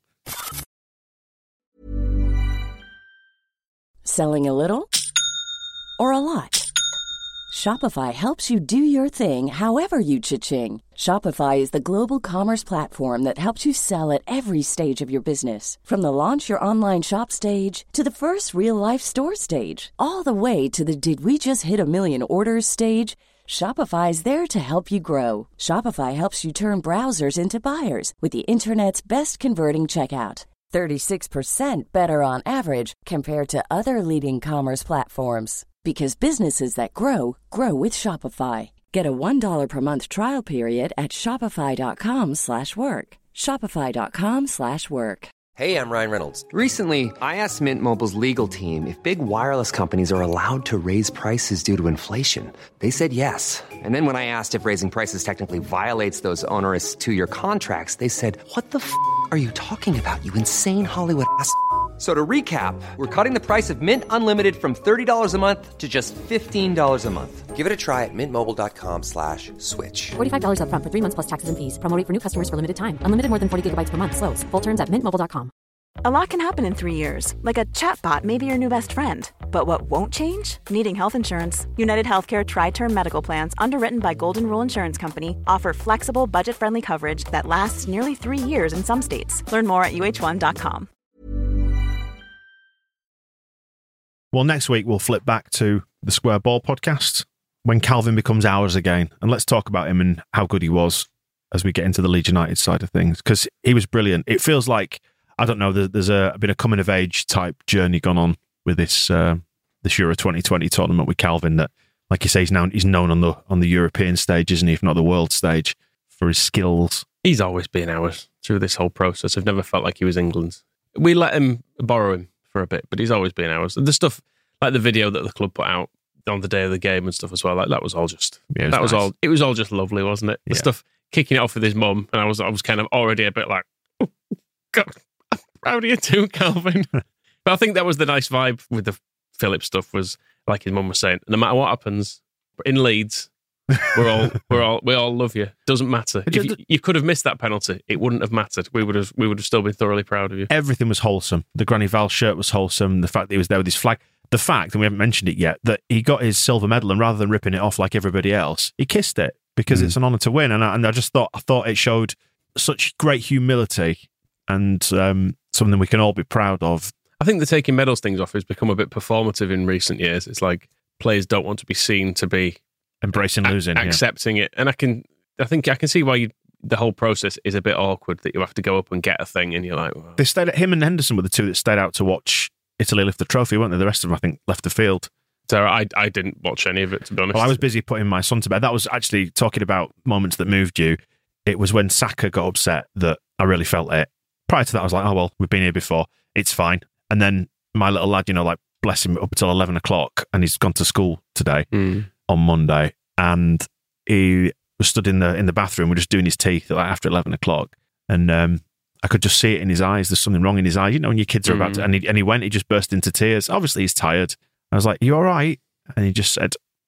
Selling a little or a lot? Shopify helps you do your thing however you cha-ching. Shopify is the global commerce platform that helps you sell at every stage of your business. From the launch your online shop stage to the first real-life store stage, all the way to the did we just hit a million orders stage. Shopify's there to help you grow. Shopify helps you turn browsers into buyers with the internet's best converting checkout. thirty-six percent better on average compared to other leading commerce platforms. Because businesses that grow, grow with Shopify. Get a one dollar per month trial period at shopify.com slash work. Shopify.com slash work. Hey, I'm Ryan Reynolds. Recently, I asked Mint Mobile's legal team if big wireless companies are allowed to raise prices due to inflation. They said yes. And then when I asked if raising prices technically violates those onerous two-year contracts, they said, what the f*** are you talking about, you insane Hollywood ass f- So to recap, we're cutting the price of Mint Unlimited from thirty dollars a month to just fifteen dollars a month. Give it a try at mintmobile.com slash switch. forty-five dollars up front for three months plus taxes and fees. Promo rate for new customers for limited time. Unlimited more than forty gigabytes per month. Slows full terms at mint mobile dot com. A lot can happen in three years, like a chatbot may be your new best friend. But what won't change? Needing health insurance. United Healthcare Tri-Term Medical Plans, underwritten by Golden Rule Insurance Company, offer flexible, budget-friendly coverage that lasts nearly three years in some states. Learn more at U H one dot com. Well, next week we'll flip back to the Square Ball podcast when Calvin becomes ours again. And let's talk about him and how good he was as we get into the Leeds United side of things, because he was brilliant. It feels like, I don't know, there's a been a coming of age type journey gone on with this uh, this Euro twenty twenty tournament with Calvin. That, like you say, he's now he's known on the on the European stage, isn't he? If not the world stage, for his skills. He's always been ours through this whole process. I've never felt like he was England's. We let him borrow him for a bit, but he's always been ours. The stuff like the video that the club put out on the day of the game and stuff as well, like that was all just Yeah, it was that was nice. all it was all just lovely, wasn't it? The Yeah. stuff kicking it off with his mum, and I was I was kind of already a bit like, oh, God, I'm proud of you too, Calvin. But I think that was the nice vibe with the Philip stuff, was like his mum was saying, no matter what happens in Leeds, we're all we're all we all love you. Doesn't matter. If you, you could have missed that penalty, it wouldn't have mattered. We would have we would have still been thoroughly proud of you. Everything was wholesome. The Granny Val shirt was wholesome. The fact that he was there with his flag. The fact, and we haven't mentioned it yet, that he got his silver medal, and rather than ripping it off like everybody else, he kissed it because Mm. it's an honour to win. And I, and I just thought I thought it showed such great humility and um, something we can all be proud of. I think the taking medals things off has become a bit performative in recent years. It's like players don't want to be seen to be Embracing a- losing, yeah. accepting it, and I can, I think I can see why you, the whole process is a bit awkward. That you have to go up and get a thing, and you're like, well, They stayed. Him and Henderson were the two that stayed out to watch Italy lift the trophy, weren't they? The rest of them, I think, left the field. so I, I didn't watch any of it, to be honest. Well, I was busy putting my son to bed. That was actually talking about moments that moved you. It was when Saka got upset that I really felt it. Prior to that, I was like, oh, well, we've been here before. It's fine. And then my little lad, you know, like, bless him, up until eleven o'clock, and he's gone to school today Mm. on Monday. And he was stood in the in the bathroom. We're just doing his teeth like, after eleven o'clock. And um, I could just see it in his eyes. There's something wrong in his eyes. You know, when your kids are about to, Mm. and he, and he went, he just burst into tears. Obviously, he's tired. I was like, you all right? And he just said, I want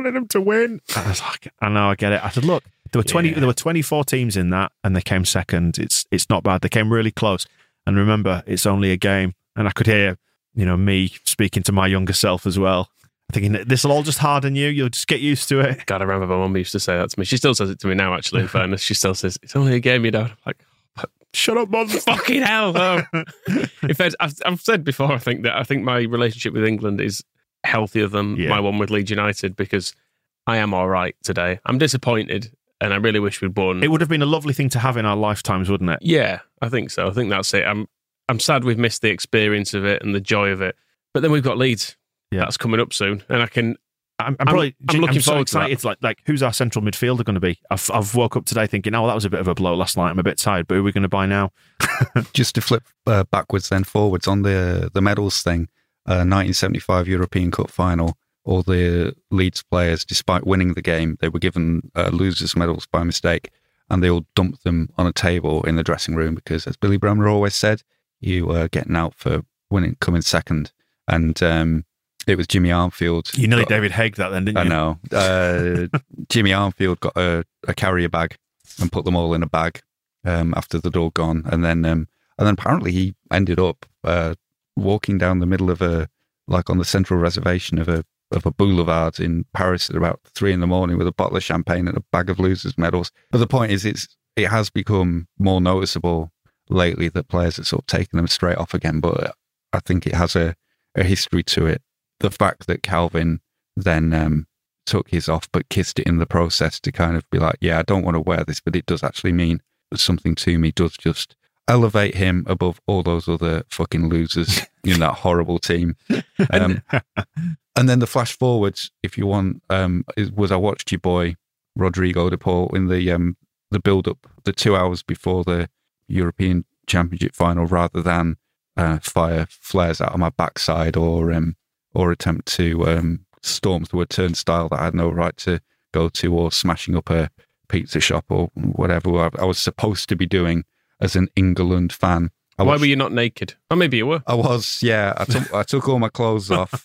wanted them to win. I was like, I know, I get it. I said, look, there were twenty, yeah. there were twenty-four teams in that, and they came second. It's it's not bad. They came really close. And remember, it's only a game. And I could hear, you know, me speaking to my younger self as well, thinking this will all just harden you. You'll just get used to it. God, I remember my mum used to say that to me. She still says it to me now, actually, in fairness. She still says, it's only a game, you know. I'm like, shut up, mum. Fucking hell. Oh. In fact, I've, I've said before, I think that I think my relationship with England is healthier than yeah. my one with Leeds United, because I am all right today. I'm disappointed, and I really wish we'd won. It would have been a lovely thing to have in our lifetimes, wouldn't it? Yeah, I think so. I think that's it. I'm I'm sad we've missed the experience of it and the joy of it. But then we've got Leeds. Yeah. That's coming up soon, and I can. I'm, I'm probably. I'm, I'm looking I'm forward so excited. to that. It's like, like, who's our central midfielder going to be? I've I've woke up today thinking, oh, that was a bit of a blow last night. I'm a bit tired, but who are we going to buy now? Just to flip uh, backwards then forwards on the the medals thing. Uh, nineteen seventy-five European Cup final. All the Leeds players, despite winning the game, they were given uh, losers' medals by mistake, and they all dumped them on a table in the dressing room because, as Billy Bremner always said, you were getting out for winning, coming second. And um, it was Jimmy Armfield. You nearly got, David Haig that then, didn't you? I know. Uh, Jimmy Armfield got a, a carrier bag and put them all in a bag um, after they'd all gone, and then um, and then apparently he ended up uh, walking down the middle of a like on the central reservation of a. of a boulevard in Paris at about three in the morning with a bottle of champagne and a bag of losers' medals. But the point is, it's it has become more noticeable lately that players are sort of taking them straight off again. But I think it has a, a history to it. The fact that Calvin then um, took his off but kissed it in the process to kind of be like, yeah, I don't want to wear this, but it does actually mean something to me, does just elevate him above all those other fucking losers in that horrible team. Um, and then the flash forwards, if you want, um, was I watched your boy Rodrigo de Paul in the um, the build up, the two hours before the European Championship final, rather than uh, fire flares out of my backside or um, or attempt to um, storm through a turnstile that I had no right to go to, or smashing up a pizza shop or whatever I was supposed to be doing as an England fan. I Why watched, were you not naked? Oh, maybe you were. I was, yeah. I took I took all my clothes off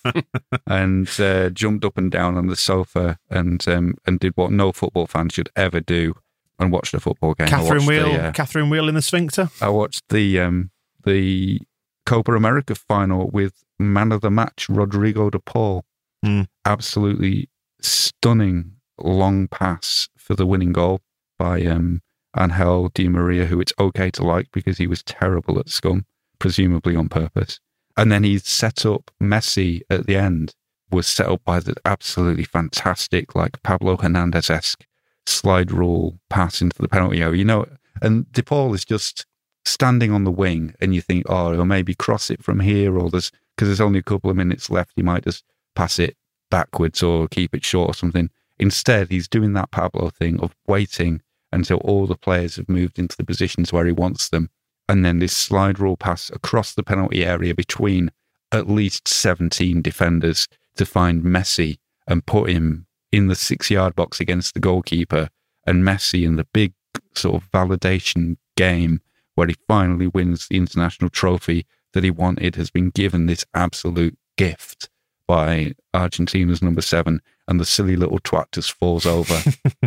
and uh, jumped up and down on the sofa and um, and did what no football fan should ever do and watched a football game. Catherine Wheel, the, uh, Catherine Wheel in the sphincter. I watched the um, the Copa America final with man of the match Rodrigo de Paul. Mm. Absolutely stunning long pass for the winning goal by um, Angel Di Maria, who it's okay to like because he was terrible at scum, presumably on purpose. And then he set up Messi at the end, was set up by the absolutely fantastic, like Pablo Hernandez-esque slide rule pass into the penalty area. You know, and De Paul is just standing on the wing, and you think, oh, he'll maybe cross it from here, or there's because there's only a couple of minutes left, he might just pass it backwards or keep it short or something. Instead, he's doing that Pablo thing of waiting until all the players have moved into the positions where he wants them. And then this slide rule pass across the penalty area between at least seventeen defenders to find Messi and put him in the six-yard box against the goalkeeper. And Messi in the big sort of validation game where he finally wins the international trophy that he wanted has been given this absolute gift by Argentina's number seven, and the silly little twat just falls over.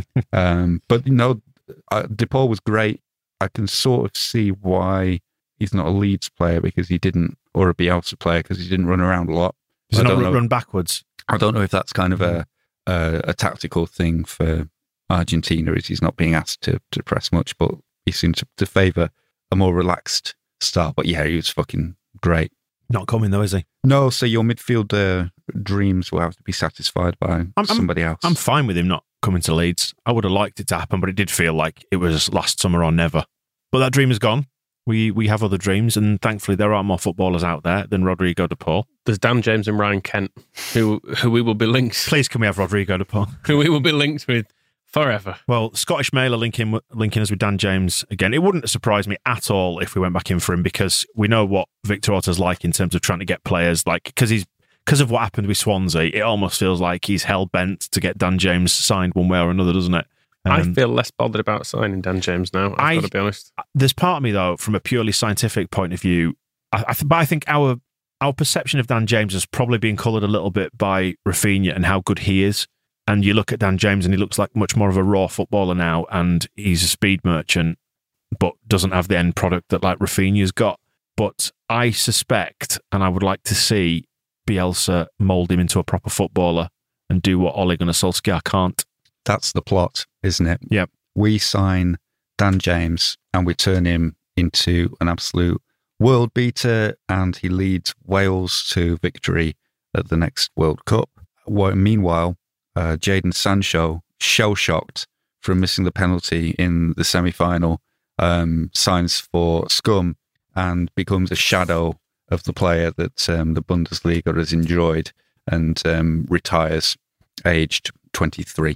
um, but, you know, uh, De Paul was great. I can sort of see why he's not a Leeds player because he didn't, or a Bielsa player because he didn't run around a lot. Does he not know, run backwards? I don't know if that's kind of a a, a tactical thing for Argentina, is he's not being asked to, to press much, but he seems to, to favour a more relaxed style. But yeah, he was fucking great. Not coming though, is he? No, so your midfield uh, dreams will have to be satisfied by I'm, somebody I'm, else. I'm fine with him not coming to Leeds. I would have liked it to happen, but it did feel like it was last summer or never. But that dream is gone. We we have other dreams, and thankfully there are more footballers out there than Rodrigo de Paul. There's Dan James and Ryan Kent, who who we will be linked. Please can we have Rodrigo de Paul? Who we will be linked with forever. Well, Scottish Mail are linking, linking us with Dan James again. It wouldn't surprise me at all if we went back in for him, because we know what Victor Orta's like in terms of trying to get players, like, because he's because of what happened with Swansea, it almost feels like he's hell-bent to get Dan James signed one way or another, doesn't it? Um, I feel less bothered about signing Dan James now, I've I, got to be honest. There's part of me, though, from a purely scientific point of view, I, I, but I think our our perception of Dan James has probably been coloured a little bit by Rafinha and how good he is. And you look at Dan James and he looks like much more of a raw footballer now, and he's a speed merchant, but doesn't have the end product that like Rafinha's got. But I suspect, and I would like to see Bielsa mould him into a proper footballer and do what Ole Gunnar Solskjaer can't. That's the plot, isn't it? Yep. We sign Dan James and we turn him into an absolute world beater, and he leads Wales to victory at the next World Cup. Well, meanwhile, uh, Jadon Sancho, shell-shocked from missing the penalty in the semi-final, um, signs for Scum and becomes a shadow of the player that um, the Bundesliga has enjoyed, and um, retires aged twenty-three.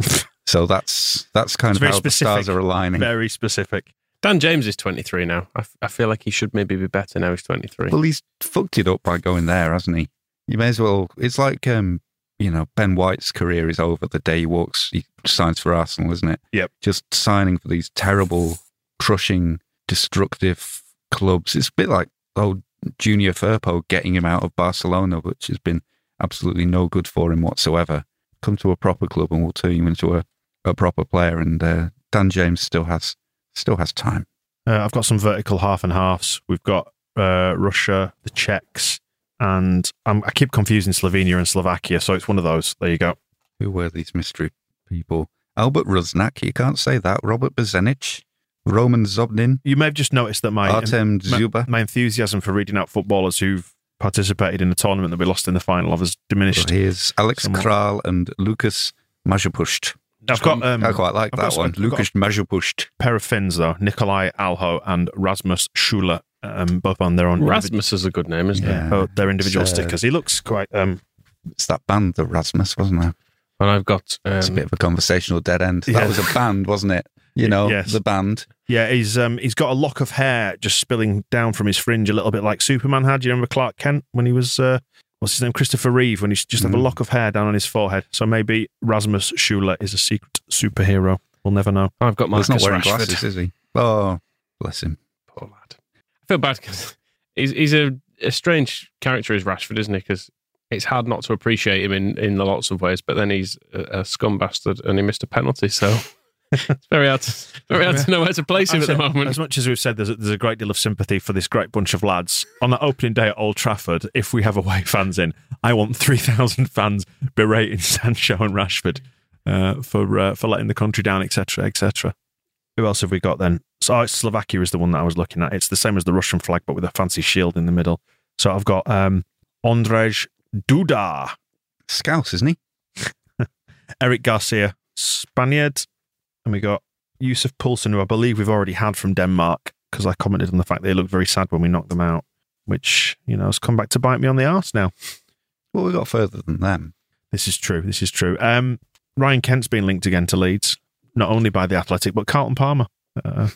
So that's that's kind It's of how very the stars specific. are aligning. Very specific. Dan James is twenty-three now. I, f- I feel like he should maybe be better now he's twenty-three. Well, he's fucked it up by going there, hasn't he? You may as well. It's like, um, you know, Ben White's career is over the day he walks, he signs for Arsenal, isn't it? Yep. Just signing for these terrible, crushing, destructive clubs. It's a bit like old Junior Firpo getting him out of Barcelona, which has been absolutely no good for him whatsoever. Come to a proper club and we'll turn you into a, a proper player. And uh, Dan James still has still has time. Uh, I've got some vertical half and halves. We've got uh, Russia, the Czechs, and I'm, I keep confusing Slovenia and Slovakia, so it's one of those. There you go. Who were these mystery people? Albert Rusnak, you can't say that. Robert Bezenic, Roman Zobnin, You may have just noticed that my Artem my, Zuba. my enthusiasm for reading out footballers who've participated in the tournament that we lost in the final of has diminished. Here's Alex somewhat. Kral and Lucas Majapusht. I've got. Um, I quite like I've that got- one. I've got Lucas Majapusht. a pair of Finns though, Nikolai Alho and Rasmus Schüler, um, both on their own. Rasmus is a good name, isn't Yeah. it? Oh, their individual It's, uh, stickers. He looks quite. Um, It's that band, the Rasmus, wasn't it? And I've got. Um, It's a bit of a conversational dead end. Yeah. That was a band, wasn't it? You know, Yes. the band. yeah, he's um, he's got a lock of hair just spilling down from his fringe, a little bit like Superman had. Do you remember Clark Kent when he was uh, what's his name, Christopher Reeve, when he just had a Mm. lock of hair down on his forehead? So maybe Rasmus Schüler is a secret superhero. We'll never know. I've got Well, he's Marcus not wearing Rashford. glasses, is he? Oh, bless him. Poor lad. I feel bad because he's, he's a, a strange character, is Rashford, isn't he? Because it's hard not to appreciate him in, in lots of ways, but then he's a, a scum bastard and he missed a penalty, so it's very hard to, very hard to know where to place him I've at the said- moment. As much as we've said, there's a, there's a great deal of sympathy for this great bunch of lads. On that opening day at Old Trafford, if we have away fans in, I want three thousand fans berating Sancho and Rashford uh, for uh, for letting the country down, et cetera, et cetera. Who else have we got then? So oh, it's Slovakia is the one that I was looking at. It's the same as the Russian flag, but with a fancy shield in the middle. So I've got um, Ondrej Duda, Scouse, isn't he? Eric Garcia, Spaniard, and we got Yusuf Poulsen, who I believe we've already had from Denmark, because I commented on the fact they looked very sad when we knocked them out, which, you know, has come back to bite me on the arse now. Well, we got further than them. This is true. This is true. Um, Ryan Kent's been linked again to Leeds, not only by the Athletic, but Carlton Palmer, uh,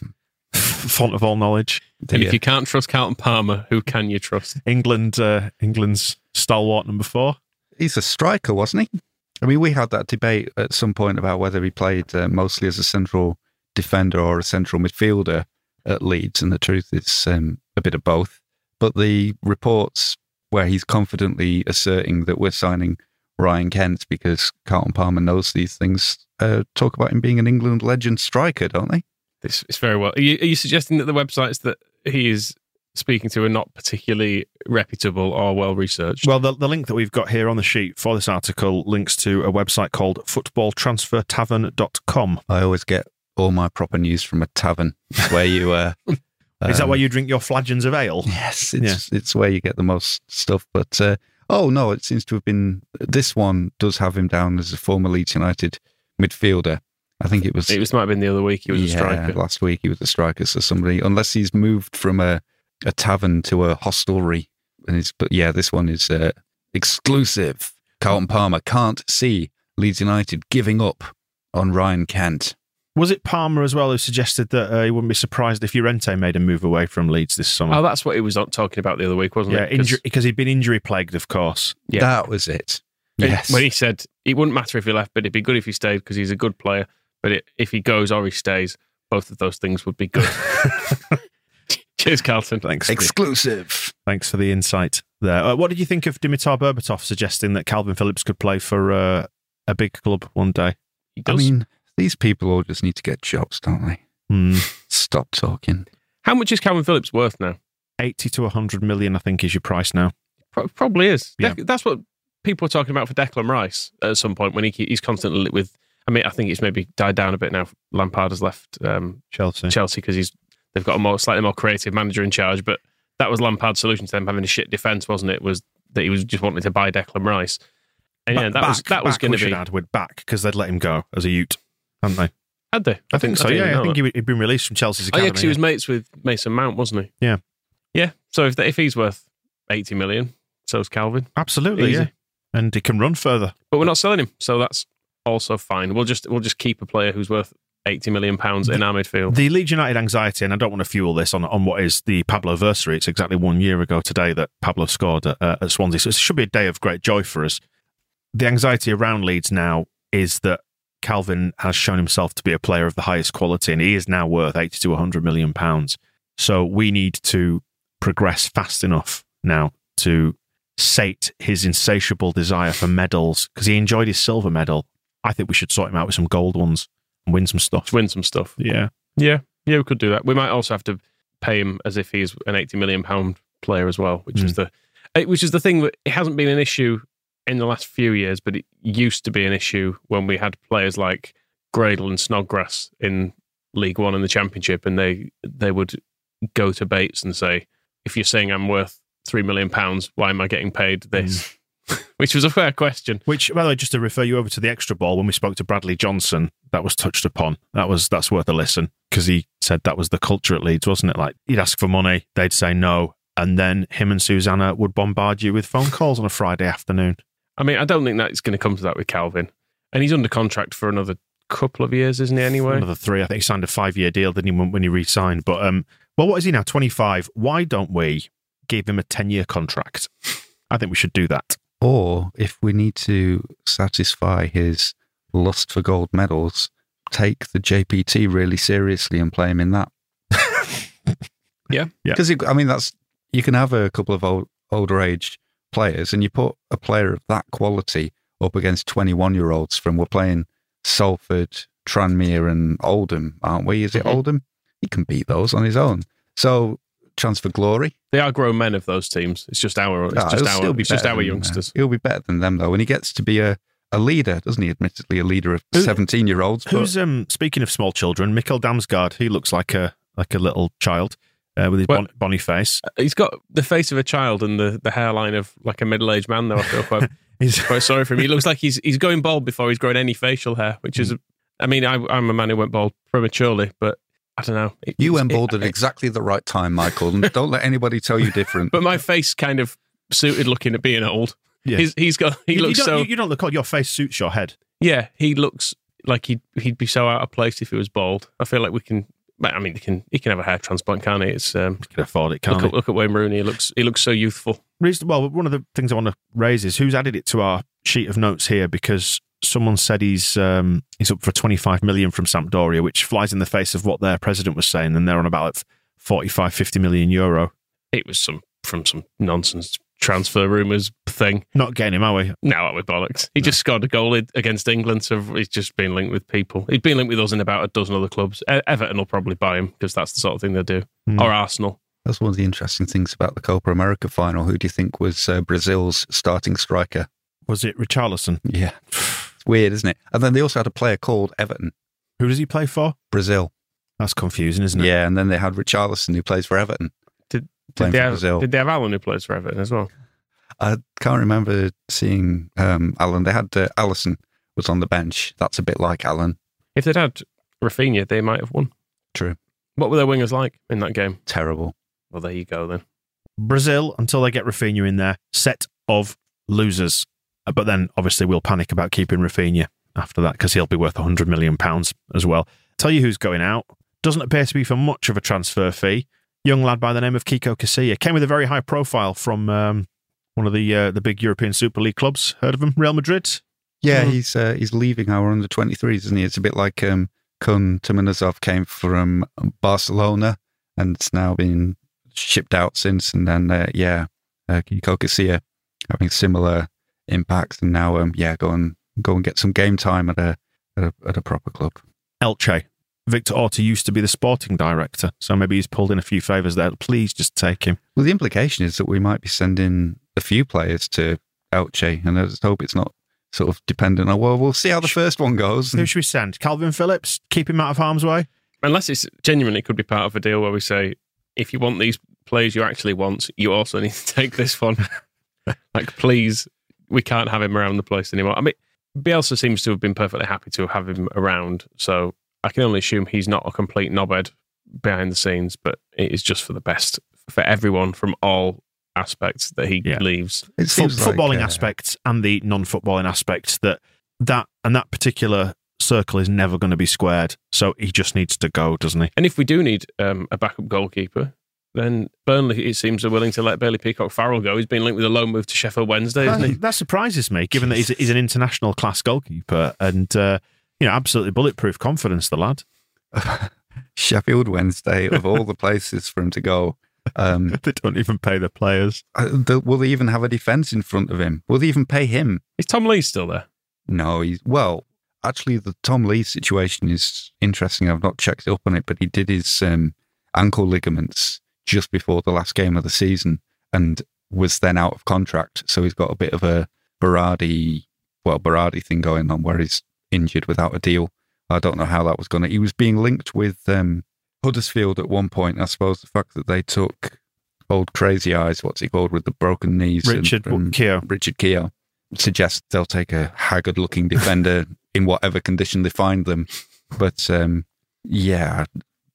font of all knowledge. And if you can't trust Carlton Palmer, who can you trust? England, uh, England's stalwart number four. He's a striker, wasn't he? I mean, we had that debate at some point about whether he played uh, mostly as a central defender or a central midfielder at Leeds, and the truth is um, a bit of both. But the reports where he's confidently asserting that we're signing Ryan Kent because Carlton Palmer knows these things uh, talk about him being an England legend striker, don't they? It's, it's very well. Are you, are you suggesting that the websites that he is speaking to are not particularly reputable or well researched? Well, the, the link that we've got here on the sheet for this article links to a website called football transfer tavern dot com. I always get all my proper news from a tavern where you... Uh, Is that um, where you drink your flagons of ale? Yes, it's it's where you get the most stuff. But uh, oh no, it seems to have been this one does have him down as a former Leeds United midfielder. I think it was It was might have been the other week. He was yeah, a striker. last week. He was a striker. So somebody, unless he's moved from a, a tavern to a hostelry, and it's but yeah, this one is uh, exclusive. Carlton Palmer can't see Leeds United giving up on Ryan Kent. Was it Palmer as well who suggested that uh, he wouldn't be surprised if Llorente made a move away from Leeds this summer? Oh, that's what he was talking about the other week, wasn't yeah, it? 'Cause- injury, because he'd been injury plagued, of course. Yeah. That was it. It- Yes. When he said it wouldn't matter if he left, but it'd be good if he stayed because he's a good player. But it, if he goes or he stays, both of those things would be good. Cheers, Carlton. Thanks. For the, Exclusive. thanks for the insight there. Uh, what did you think of Dimitar Berbatov suggesting that Calvin Phillips could play for uh, a big club one day. He does. I mean, these people all just need to get jobs, don't they? Mm. Stop talking. How much is Calvin Phillips worth now? eighty to one hundred million, I think, is your price now. Pro- probably is. Yeah. De- that's what people are talking about for Declan Rice at some point when he he's constantly with. I mean, I think it's maybe died down a bit now. Lampard has left um, Chelsea. Chelsea because he's they've got a more slightly more creative manager in charge. But that was Lampard's solution to them having a shit defence, wasn't it? Was that he was just wanting to buy Declan Rice? And yeah, Ba- that back, was that was back going we to be. should add with back because they'd let him go as a Ute, hadn't they? Had they? I, think so. didn't Yeah, even I think know he, he'd been released from Chelsea's that. Oh academy. yeah, because he was mates with Mason Mount, wasn't he? Yeah, yeah. So if if he's worth eighty million, so's Calvin. Absolutely, Easy. yeah. And he can run further. But we're not selling him, so that's also fine. We'll just we'll just keep a player who's worth eighty million pounds in our midfield. The Leeds United anxiety, and I don't want to fuel this on on what is the Pablo anniversary. It's exactly one year ago today that Pablo scored at, uh, at Swansea, so it should be a day of great joy for us. The anxiety around Leeds now is that Calvin has shown himself to be a player of the highest quality, and he is now worth eighty to one hundred million pounds. So we need to progress fast enough now to sate his insatiable desire for medals, because he enjoyed his silver medal. I think we should sort him out with some gold ones and win some stuff. Win some stuff. Yeah. Yeah. Yeah, we could do that. We might also have to pay him as if he's an eighty million pound player as well, which Mm. was the which is the thing that it hasn't been an issue in the last few years, but it used to be an issue when we had players like Gradle and Snodgrass in League One and the Championship, and they they would go to Bates and say, if you're saying I'm worth three million pounds, why am I getting paid this? Mm. Which was a fair question. Which, by the way, just to refer you over to the extra ball, when we spoke to Bradley Johnson, that was touched upon. That was that's worth a listen, because he said that was the culture at Leeds, wasn't it? Like, he'd ask for money, they'd say no, and then him and Susanna would bombard you with phone calls on a Friday afternoon. I mean, I don't think that it's going to come to that with Calvin. And he's under contract for another couple of years, isn't he, anyway? Another three. I think he signed a five-year deal, didn't he, when when he re-signed? But, um, well, what is he now, twenty-five? Why don't we give him a ten-year contract? I think we should do that. Or if we need to satisfy his lust for gold medals, take the J P T really seriously and play him in that. Yeah. Yeah. Because, I mean, that's you can have a couple of old, older age players and you put a player of that quality up against twenty-one-year-olds from, we're playing Salford, Tranmere and Oldham, aren't we? Is it Mm-hmm. Oldham? He can beat those on his own. So, transfer glory. They are grown men of those teams. It's just our, it's Ah, just he'll our, still be it's just better our than, youngsters. Uh, he'll be better than them, though. And he gets to be a, a leader, doesn't he? Admittedly, a leader of Who- seventeen-year-olds. Who's, um, speaking of small children, Mikkel Damsgaard, he looks like a like a little child uh, with his Well- bon- bonny face. He's got the face of a child and the, the hairline of like a middle-aged man, though. I feel quite, He's quite sorry for him. He looks like he's he's going bald before he's grown any facial hair, which is, I mean, I, I'm a man who went bald prematurely, but I don't know. It- You went it- bald at it- exactly the right time, Michael, and don't let anybody tell you different. But my face kind of suited looking at being old. Yeah. He's, he's got, he you, looks you don't, so, you, you don't look odd. Your face suits your head. yeah, he looks like he'd, he'd be so out of place if he was bald. I feel like we can, I mean, he can, he can have a hair transplant, can't he? It's, um, You can afford it, can't look, you? at, look at Wayne Rooney. He looks, he looks so youthful. Reason- Well, one of the things I want to raise is who's added it to our sheet of notes here, because someone said he's um, he's up for twenty-five million from Sampdoria, which flies in the face of what their president was saying, and they're on about forty-five, fifty million euro. It was some, from some nonsense transfer rumours thing. Not getting him, are we? No, that was bollocks. He just scored a goal against England, so he's just been linked with people. He's been linked with us in about a dozen other clubs. E- Everton will probably buy him because that's the sort of thing they do. Mm. Or Arsenal. That's one of the interesting things about the Copa America final. Who do you think was uh, Brazil's starting striker? Was it Richarlison? Yeah. It's weird, isn't it? And then they also had a player called Everton, Who does he play for? Brazil. That's confusing, isn't it? Yeah, and then they had Richarlison, who plays for Everton. Did, Playing did, they for have, Brazil. did they have Alan who plays for Everton as well? I can't remember seeing um, Alan. They had uh, Allison was on the bench. That's a bit like Alan. If they'd had Rafinha, they might have won. True. What were their wingers like in that game? Terrible. Well, there you go then. Brazil, until they get Rafinha in there, set of losers. Uh, But then, obviously, we'll panic about keeping Rafinha after that, because he'll be worth one hundred million pounds as well. Tell you who's going out. Doesn't appear to be for much of a transfer fee. Young lad by the name of Kiko Casilla. Came with a very high profile from um, one of the uh, the big European Super League clubs. Heard of him? Real Madrid? Yeah, Mm. he's uh, he's leaving our under twenty-threes, isn't he? It's a bit like um, Kun Timonazov came from Barcelona and it's now been shipped out since. And then, uh, yeah, uh, Kiko Casilla having similar impact and now, um, yeah, going go and get some game time at a at a, at a proper club. Elche. Victor Orta used to be the sporting director, so maybe he's pulled in a few favours there. Please just take him. Well, the implication is that we might be sending a few players to Elche, and I just hope it's not sort of dependent on, well, we'll see how the first one goes. Who should we send? Calvin Phillips? Keep him out of harm's way? Unless it's genuinely could be part of a deal where we say, if you want these players you actually want, you also need to take this one. Like, please, we can't have him around the place anymore. I mean, Bielsa seems to have been perfectly happy to have him around, so I can only assume he's not a complete knobhead behind the scenes, but it is just for the best for everyone from all aspects that he yeah. leaves. It seems F- footballing like, uh, aspects and the non-footballing aspects that that and that particular circle is never going to be squared. So he just needs to go, doesn't he? And if we do need um, a backup goalkeeper, then Burnley, it seems, are willing to let Bailey Peacock-Farrell go. He's been linked with a loan move to Sheffield Wednesday, isn't he? That surprises me, given that he's, he's an international class goalkeeper and uh, you know, absolutely bulletproof confidence, the lad. Sheffield Wednesday, of all the places for him to go. Um, they don't even pay the players. Uh, the, will they even have a defence in front of him? Will they even pay him? Is Tom Lee still there? No, he's well. Actually, the Tom Lee situation is interesting. I've not checked up on it, but he did his um, ankle ligaments just before the last game of the season and was then out of contract. So he's got a bit of a Berardi, well, Berardi thing going on where he's injured without a deal. I don't know how that was going to... He was being linked with um, Huddersfield at one point. I suppose the fact that they took old Crazy Eyes, what's he called, with the broken knees? Richard and, and Keogh. Richard Keogh. Suggests they'll take a haggard-looking defender in whatever condition they find them. But, um, yeah,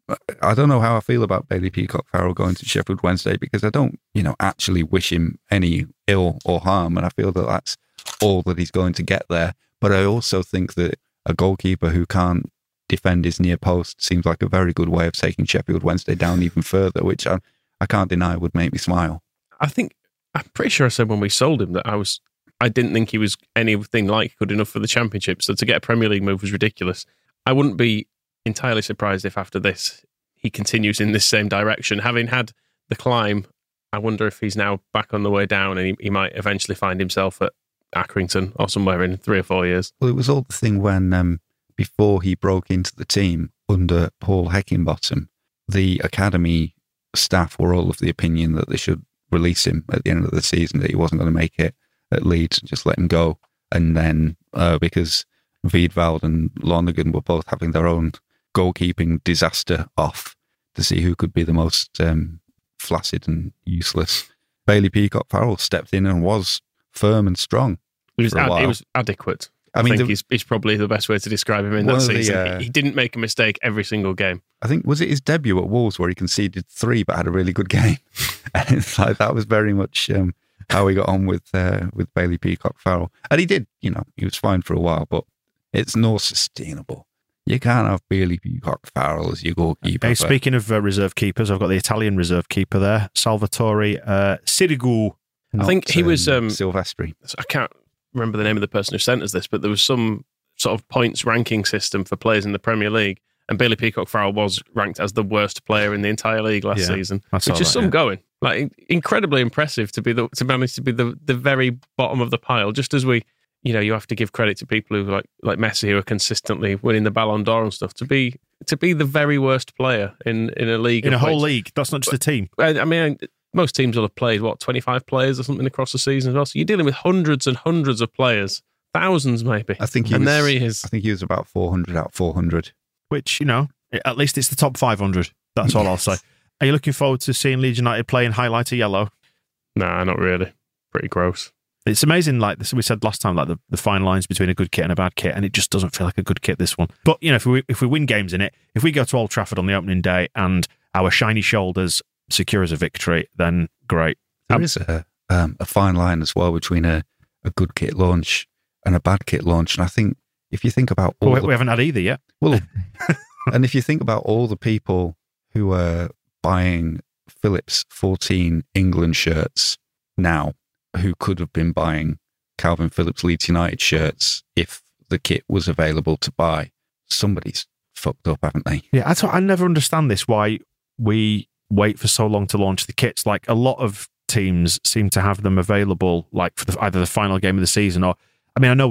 I don't know how I feel about Bailey Peacock-Farrell going to Sheffield Wednesday because I don't, you know, actually wish him any ill or harm, and I feel that that's all that he's going to get there. But I also think that a goalkeeper who can't defend his near post seems like a very good way of taking Sheffield Wednesday down even further, which I, I can't deny would make me smile. I think, I'm pretty sure I said when we sold him that I was, I didn't think he was anything like good enough for the Championship. So to get a Premier League move was ridiculous. I wouldn't be entirely surprised if after this he continues in this same direction. Having had the climb, I wonder if he's now back on the way down and he, he might eventually find himself at Accrington or somewhere in three or four years. Well, it was all the thing when, um, before he broke into the team under Paul Heckingbottom, the academy staff were all of the opinion that they should release him at the end of the season, that he wasn't going to make it at Leeds, just let him go. And then, uh, because Wiedwald and Lonergan were both having their own goalkeeping disaster off to see who could be the most um, flaccid and useless, Bailey Peacock-Farrell stepped in and was firm and strong. He was, ad- he was adequate. I, I mean, think the, he's, he's probably the best way to describe him in that season. The, uh, he, he didn't make a mistake every single game. I think, was it his debut at Wolves where he conceded three but had a really good game? And it's like, that was very much um, how he got on with uh, with Bailey Peacock-Farrell. And he did, you know, he was fine for a while, but it's not sustainable. You can't have Bailey Peacock-Farrell as your goalkeeper. Hey, speaking of uh, reserve keepers, I've got the Italian reserve keeper there, Salvatore uh, Sirigu. I think he was um, Silvestri. I can't remember the name of the person who sent us this, but there was some sort of points ranking system for players in the Premier League, and Bailey Peacock-Farrell was ranked as the worst player in the entire league last yeah, season, which is that, some yeah. going. Like, incredibly impressive to be the to manage to be the, the very bottom of the pile. Just as we, you know, you have to give credit to people who like like Messi, who are consistently winning the Ballon d'Or and stuff. To be to be the very worst player in, in a league, in a whole points. league. That's not just a team. I, I mean. Most teams will have played, what, twenty-five players or something across the season as well. So you're dealing with hundreds and hundreds of players, thousands maybe. I think he and was, there he is. I think he was about four hundred out of four hundred. Which, you know, at least it's the top five hundred. That's all yes. I'll say. Are you looking forward to seeing Leeds United play in highlighter yellow? Nah, not really. Pretty gross. It's amazing, like we said last time, like the, the fine lines between a good kit and a bad kit, and it just doesn't feel like a good kit, this one. But, you know, if we if we win games in it, if we go to Old Trafford on the opening day and our shiny shoulders secure as a victory, then great. There um, is a um, a fine line as well between a, a good kit launch and a bad kit launch. And I think if you think about all well, we, the, we haven't had either yet. Well, and if you think about all the people who are buying Phillips fourteen England shirts now, who could have been buying Calvin Phillips Leeds United shirts if the kit was available to buy, somebody's fucked up, haven't they? Yeah, that's what, I never understand this, why we wait for so long to launch the kits. Like, a lot of teams seem to have them available, like for the, either the final game of the season or, I mean, I know we've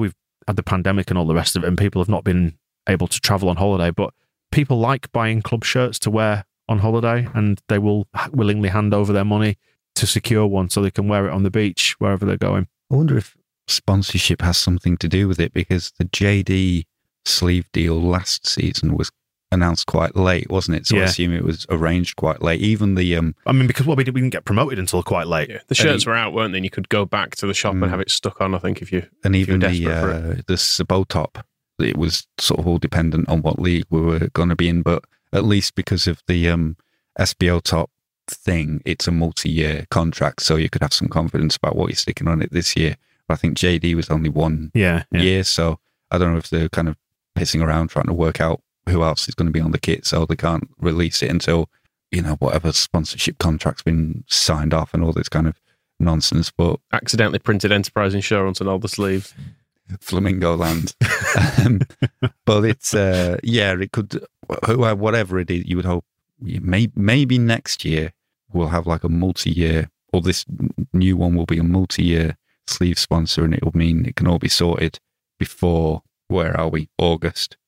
had the pandemic and all the rest of it, and people have not been able to travel on holiday, but people like buying club shirts to wear on holiday, and they will willingly hand over their money to secure one so they can wear it on the beach wherever they're going. I wonder if sponsorship has something to do with it, because the J D sleeve deal last season was announced quite late, wasn't it? So Yeah. I assume it was arranged quite late. Even the um, I mean, because well, we didn't, we didn't get promoted until quite late. Yeah. The shirts were out, weren't they? And you could go back to the shop Mm. and have it stuck on, I think, if you and if even you're the desperate for it. uh, the Sabotop, it was sort of all dependent on what league we were going to be in. But at least because of the um, S B O top thing, it's a multi-year contract, so you could have some confidence about what you're sticking on it this year. But I think J D was only one Yeah, yeah. year, so I don't know if they're kind of pissing around trying to work out who else is going to be on the kit, so they can't release it until, you know, whatever sponsorship contract's been signed off and all this kind of nonsense. But Accidentally printed Enterprise Insurance on all the sleeves. Flamingo Land. um, but it's, uh, yeah, it could, who- whatever it is, you would hope, may, maybe next year we'll have like a multi-year, or this new one will be a multi-year sleeve sponsor, and it will mean it can all be sorted before, where are we, August.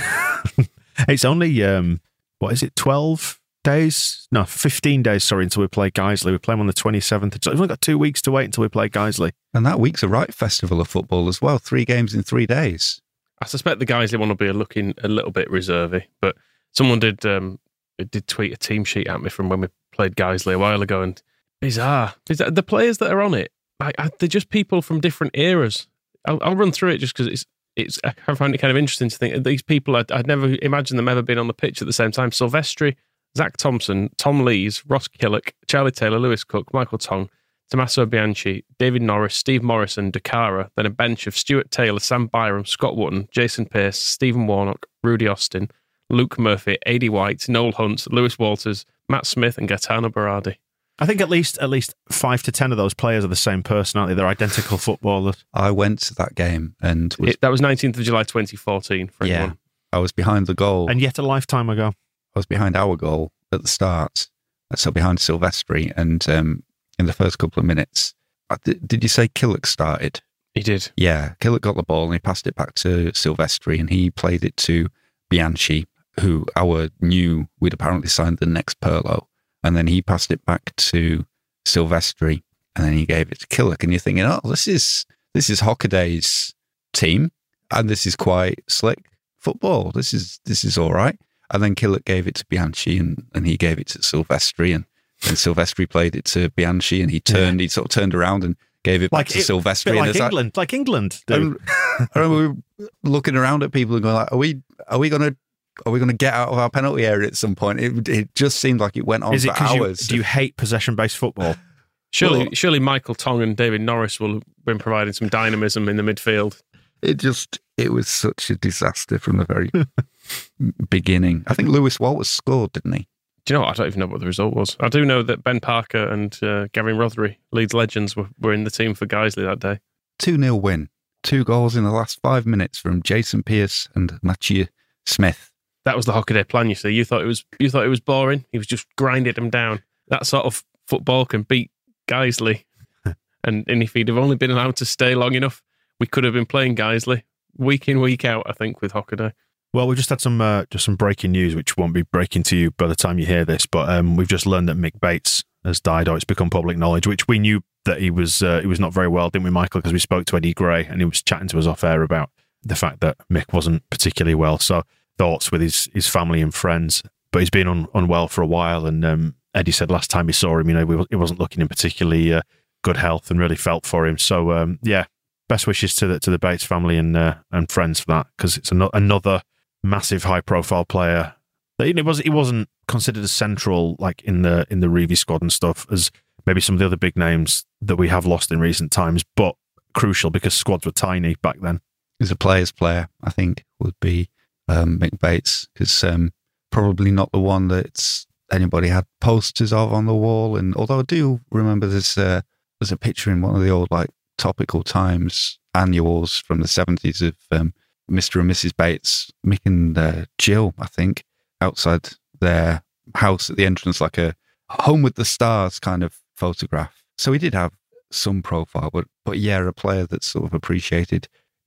It's only, um, what is it, twelve days? No, fifteen days, sorry, until we play Guiseley. We play them on the twenty-seventh. So we've only got two weeks to wait until we play Guiseley. And that week's a right festival of football as well. Three games in three days. I suspect the guys they want to be looking a little bit reservy, but someone did um, did tweet a team sheet at me from when we played Guiseley a while ago, and bizarre. bizarre. The players that are on it, I, I, they're just people from different eras. I'll, I'll run through it just because it's it's. I find it kind of interesting to think these people. I'd, I'd never imagined them ever being on the pitch at the same time. Silvestri, Zach Thompson, Tom Lees, Ross Killock, Charlie Taylor, Lewis Cook, Michael Tong, Tommaso Bianchi, David Norris, Steve Morrison, Dakara, then a bench of Stuart Taylor, Sam Byram, Scott Wootton, Jason Pearce, Stephen Warnock, Rudy Austin, Luke Murphy, A D White, Noel Hunt, Lewis Walters, Matt Smith, and Gaetano Berardi. I think at least at least five to ten of those players are the same person, aren't they? They're identical footballers. I went to that game and was, It, that was nineteenth of July twenty fourteen for yeah, anyone. I was behind the goal. And yet a lifetime ago. I was behind our goal at the start, so behind Silvestri, and um, in the first couple of minutes, I th- did you say Killock started? He did. Yeah, Killock got the ball and he passed it back to Silvestri, and he played it to Bianchi, who our knew we'd apparently signed the next Perlo, and then he passed it back to Silvestri, and then he gave it to Killock, and you're thinking, oh, this is this is Hockaday's team, and this is quite slick football. This is this is all right. And then Killock gave it to Bianchi, and, and he gave it to Silvestri, and then Silvestri played it to Bianchi, and he turned, yeah. he sort of turned around and gave it back like to it, Silvestri. Bit like and England, like, like England. Do. I remember we were looking around at people and going, like, "Are we? Are we going to? Are we going to get out of our penalty area at some point?" It, it just seemed like it went on Is it for hours. You, do you hate possession-based football? Surely, Well, surely Michael Tong and David Norris will have been providing some dynamism in the midfield. It just, it was such a disaster from the very beginning. I think Lewis Walters scored, didn't he? Do you know what? I don't even know what the result was. I do know that Ben Parker and uh, Gavin Rothery, Leeds legends, were, were in the team for Guiseley that day. two nil win. Two goals in the last five minutes from Jason Pearce and Matthew Smith. That was the Hockaday plan, you see. You thought it was you thought it was boring. He was just grinding them down. That sort of football can beat Guiseley. and, and if he'd have only been allowed to stay long enough, we could have been playing Guiseley week in, week out, I think, with Hockaday. Well, we've just had some uh, just some breaking news, which won't be breaking to you by the time you hear this, but um, we've just learned that Mick Bates has died, or it's become public knowledge, which we knew that he was uh, he was not very well, didn't we, Michael? Because we spoke to Eddie Gray, and he was chatting to us off air about the fact that Mick wasn't particularly well. So thoughts with his, his family and friends, but he's been un, unwell for a while, and um, Eddie said last time he saw him, you know, he wasn't looking in particularly uh, good health, and really felt for him. So um, yeah, best wishes to the to the Bates family and uh, and friends for that, because it's an- another massive high profile player. It was he wasn't considered as central like in the in the Reevy squad and stuff as maybe some of the other big names that we have lost in recent times, but crucial because squads were tiny back then. He's a player's player, I think, would be um, Mick Bates, because um, probably not the one that anybody had posters of on the wall. And although I do remember there's uh, there's a picture in one of the old like Topical Times annuals from the seventies of um, Mister and Missus Bates, Mick and uh, Jill, I think, outside their house at the entrance, like a home with the stars kind of photograph. So he did have some profile, but but yeah, a player that's sort of appreciated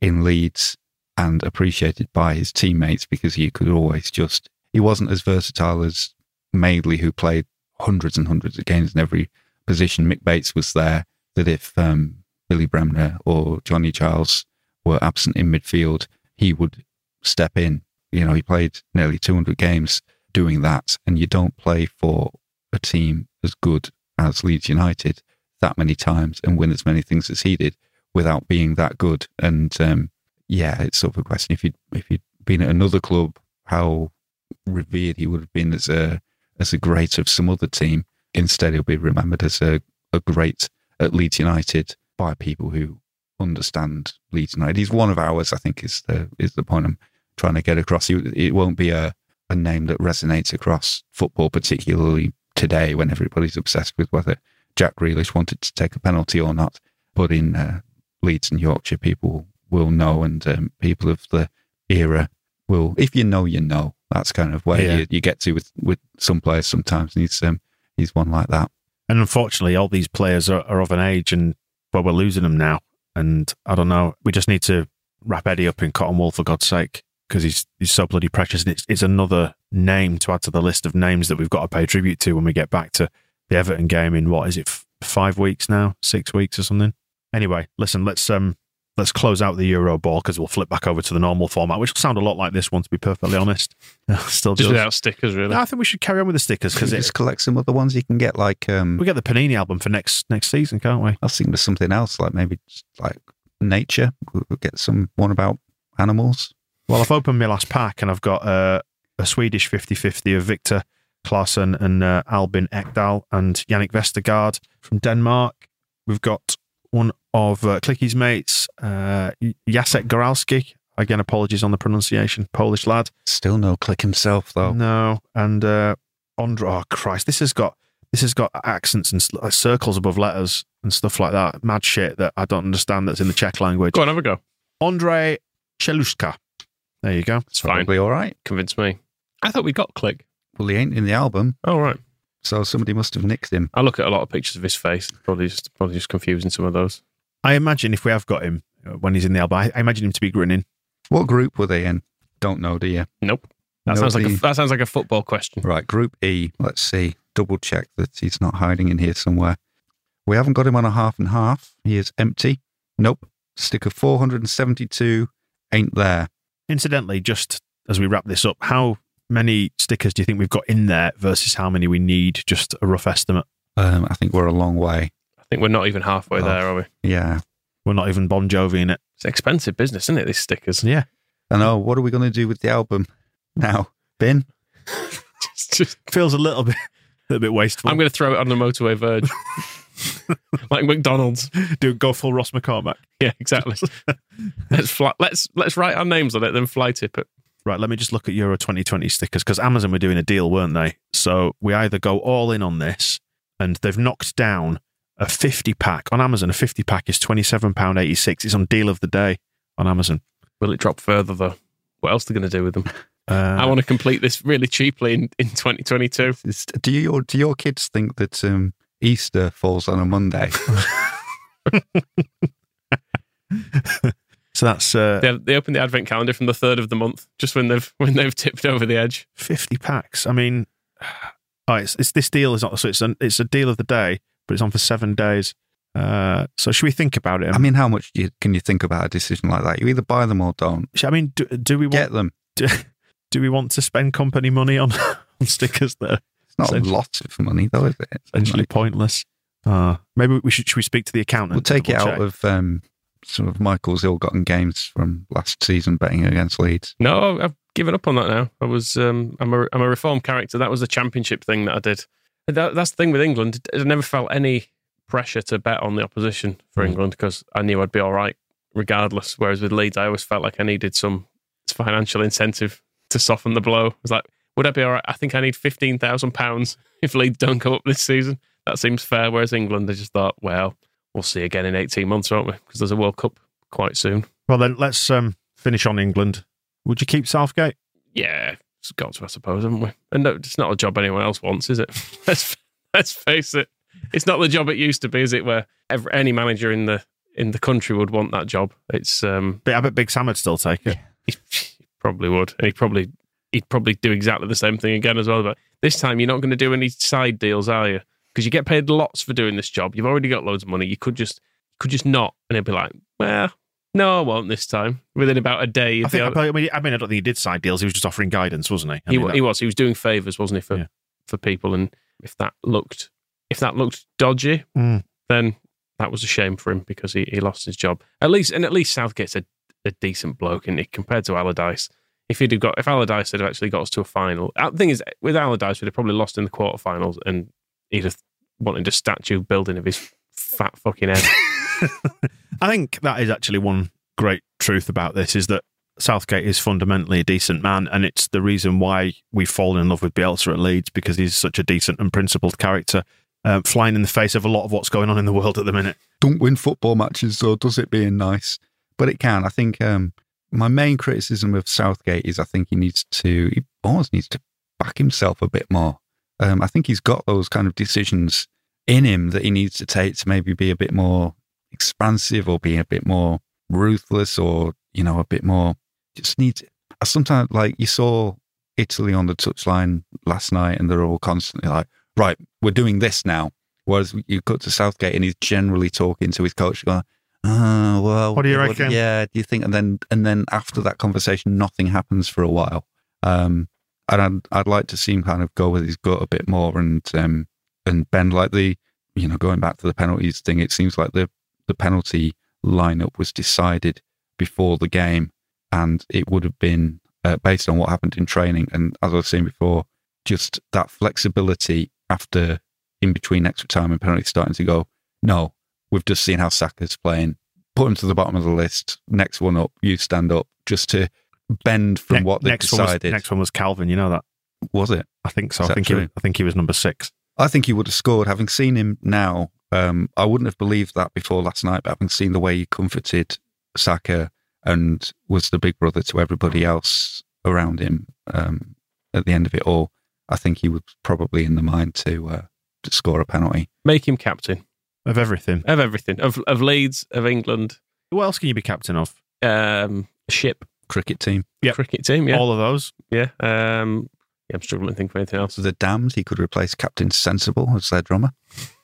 in Leeds and appreciated by his teammates because he could always just, he wasn't as versatile as Madeley, who played hundreds and hundreds of games in every position. Mick Bates was there, that if um, Billy Bremner or Johnny Giles were absent in midfield, he would step in. You know, he played nearly two hundred games doing that, and you don't play for a team as good as Leeds United that many times and win as many things as he did without being that good. And um, yeah, it's sort of a question if you'd, if you'd been at another club, how revered he would have been as a as a great of some other team. Instead, he'll be remembered as a, a great at Leeds United by people who understand Leeds United. He's one of ours, I think, is the is the point I'm trying to get across. It won't be a, a name that resonates across football, particularly today when everybody's obsessed with whether Jack Grealish wanted to take a penalty or not. But in uh, Leeds and Yorkshire, people will know, and um, people of the era will, if you know, you know. That's kind of where yeah. you, you get to with, with some players sometimes. And he's, um, he's one like that. And unfortunately, all these players are, are of an age, and well, we're losing them now. And I don't know, we just need to wrap Eddie up in cotton wool, for God's sake, because he's he's so bloody precious. And it's, it's another name to add to the list of names that we've got to pay tribute to when we get back to the Everton game in, what is it, f- five weeks now? Six weeks or something? Anyway, listen, let's um let's close out the Euro ball, because we'll flip back over to the normal format, which will sound a lot like this one, to be perfectly honest. Still Just does. without stickers, really. No, I think we should carry on with the stickers, because just collect some other ones you can get, like um, we get the Panini album for next next season, can't we? I was thinking of something else, like maybe just like nature. We'll get some one about animals. Well, I've opened my last pack, and I've got uh, a Swedish fifty-fifty of Victor Claesson and uh, Albin Ekdal and Yannick Vestergaard from Denmark. We've got one of uh, Clicky's mates, uh, Jacek Goralski. Again, apologies on the pronunciation. Polish lad. Still no Click himself, though. No, and uh, Andre. Oh Christ, this has got this has got accents and uh, circles above letters and stuff like that. Mad shit that I don't understand. That's in the Czech language. Go on, have a go. Andre Cheluska. There you go. It's fine. Probably all right. Convince me. I thought we got Click. Well, he ain't in the album. Oh, right. So somebody must have nicked him. I look at a lot of pictures of his face. Probably just probably just confusing some of those. I imagine if we have got him when he's in the album, I, I imagine him to be grinning. What group were they in? Don't know, do you? Nope. That No, sounds like the- a, that sounds like a football question. Right, Group E. Let's see. Double check that he's not hiding in here somewhere. We haven't got him on a half and half. He is empty. Nope. Sticker four hundred seventy-two ain't there. Incidentally, just as we wrap this up, how many stickers do you think we've got in there versus how many we need? Just a rough estimate. Um, I think we're a long way. I think we're not even halfway Oh. there, are we? Yeah. We're not even Bon Jovi in it. It's expensive business, isn't it, these stickers? Yeah. I know. What are we going to do with the album now? Bin? Just- just- Feels a little bit, a little bit wasteful. I'm going to throw it on the motorway verge. Like McDonald's. do go full Ross McCormack. Yeah, exactly. let's fly, let's let's write our names on it, then fly tip it. Right, let me just look at Euro twenty twenty stickers, because Amazon were doing a deal, weren't they? So we either go all in on this, and they've knocked down a fifty pack. On Amazon, a fifty pack is twenty-seven pounds eighty-six. It's on deal of the day on Amazon. Will it drop further, though? What else are they going to do with them? Uh, I want to complete this really cheaply in, in twenty twenty-two. It's- Do you, do your kids think that um, Easter falls on a Monday? So that's uh, They, they open the advent calendar from the third of the month, just when they've when they've tipped over the edge. fifty packs. I mean, oh, it's, it's this deal is not so it's a, it's a deal of the day, but it's on for seven days. Uh, so should we think about it? I mean, how much do you, can you think about a decision like that? You either buy them or don't. I mean, do, do we want Get them. Do, do we want to spend company money on, on stickers that are It's not essentially- a lot of money, though, is it? essentially Like, pointless? Uh, maybe we should should we speak to the accountant? we'll take it Double out check? of um, some of Michael's ill-gotten gains from last season betting against Leeds. No, I've given up on that now. I was um, I'm a I'm a reformed character. That was a championship thing that I did. That, that's the thing with England. I never felt any pressure to bet on the opposition for Mm. England because I knew I'd be all right regardless. Whereas with Leeds, I always felt like I needed some financial incentive to soften the blow. I was like, would I be all right? I think I need fifteen thousand pounds if Leeds don't come up this season. That seems fair. Whereas England, I just thought, well, we'll see again in eighteen months, won't we? Because there's a World Cup quite soon. Well, then let's um, finish on England. Would you keep Southgate? Yeah, it's got to, I suppose, haven't we? And no, it's not a job anyone else wants, is it? let's let's face it. It's not the job it used to be, is it? Where every, any manager in the in the country would want that job. It's um, But I bet Big Sam would still take it. he probably would, and he probably he'd probably do exactly the same thing again as well. But this time, you're not going to do any side deals, are you? Because you get paid lots for doing this job. You've already got loads of money. You could just could just not, and he'd be like, well, no, I won't this time. Within about a day, I think. I mean, I mean, I don't think he did side deals. He was just offering guidance, wasn't he? I he, mean, that, he was. He was doing favours, wasn't he, for Yeah. for people? And if that looked if that looked dodgy, Mm. then that was a shame for him because he, he lost his job. At least, and at least Southgate's a, a decent bloke, and compared to Allardyce, if he'd have got, if Allardyce had actually got us to a final, the thing is, with Allardyce, we'd have probably lost in the quarterfinals, and he'd have wanted a statue building of his fat fucking head. I think that is actually one great truth about this is that Southgate is fundamentally a decent man, and it's the reason why we've fallen in love with Bielsa at Leeds, because he's such a decent and principled character, um, flying in the face of a lot of what's going on in the world at the minute. Don't win football matches, or does it being nice? But it can. I think um, my main criticism of Southgate is I think he needs to, he almost needs to back himself a bit more. Um, I think he's got those kind of decisions in him that he needs to take to maybe be a bit more expansive or be a bit more ruthless, or, you know, a bit more, just needs, I sometimes, like, you saw Italy on the touchline last night and they're all constantly like, right, we're doing this now. Whereas you cut to Southgate and he's generally talking to his coach going, oh, well, what do you reckon? Yeah, do you think? And then, and then after that conversation, nothing happens for a while. Um, and I'd, I'd like to see him kind of go with his gut a bit more and, um, and bend, like the, you know, going back to the penalties thing, it seems like the, the penalty lineup was decided before the game, and it would have been uh, based on what happened in training. And as I was saying before, just that flexibility after, in between extra time and penalty, starting to go, no, we've just seen how Saka's playing, put him to the bottom of the list, next one up, you stand up, just to bend from ne- what they've next decided. One was, next one was Calvin, you know that? Was it? I think so. Is I that think, he, true? I think he was number six. I think he would have scored. Having seen him now, um, I wouldn't have believed that before last night, but having seen the way he comforted Saka and was the big brother to everybody else around him um, at the end of it all, I think he was probably in the mind to, uh, to score a penalty. Make him captain. Of everything. Of everything. Of of Leeds, of England. What else can you be captain of? Um, a ship. Cricket team. Yep. Cricket team, yeah. All of those. Yeah. Um, yeah, I'm struggling to think of anything else. The Damned, he could replace Captain Sensible as their drummer.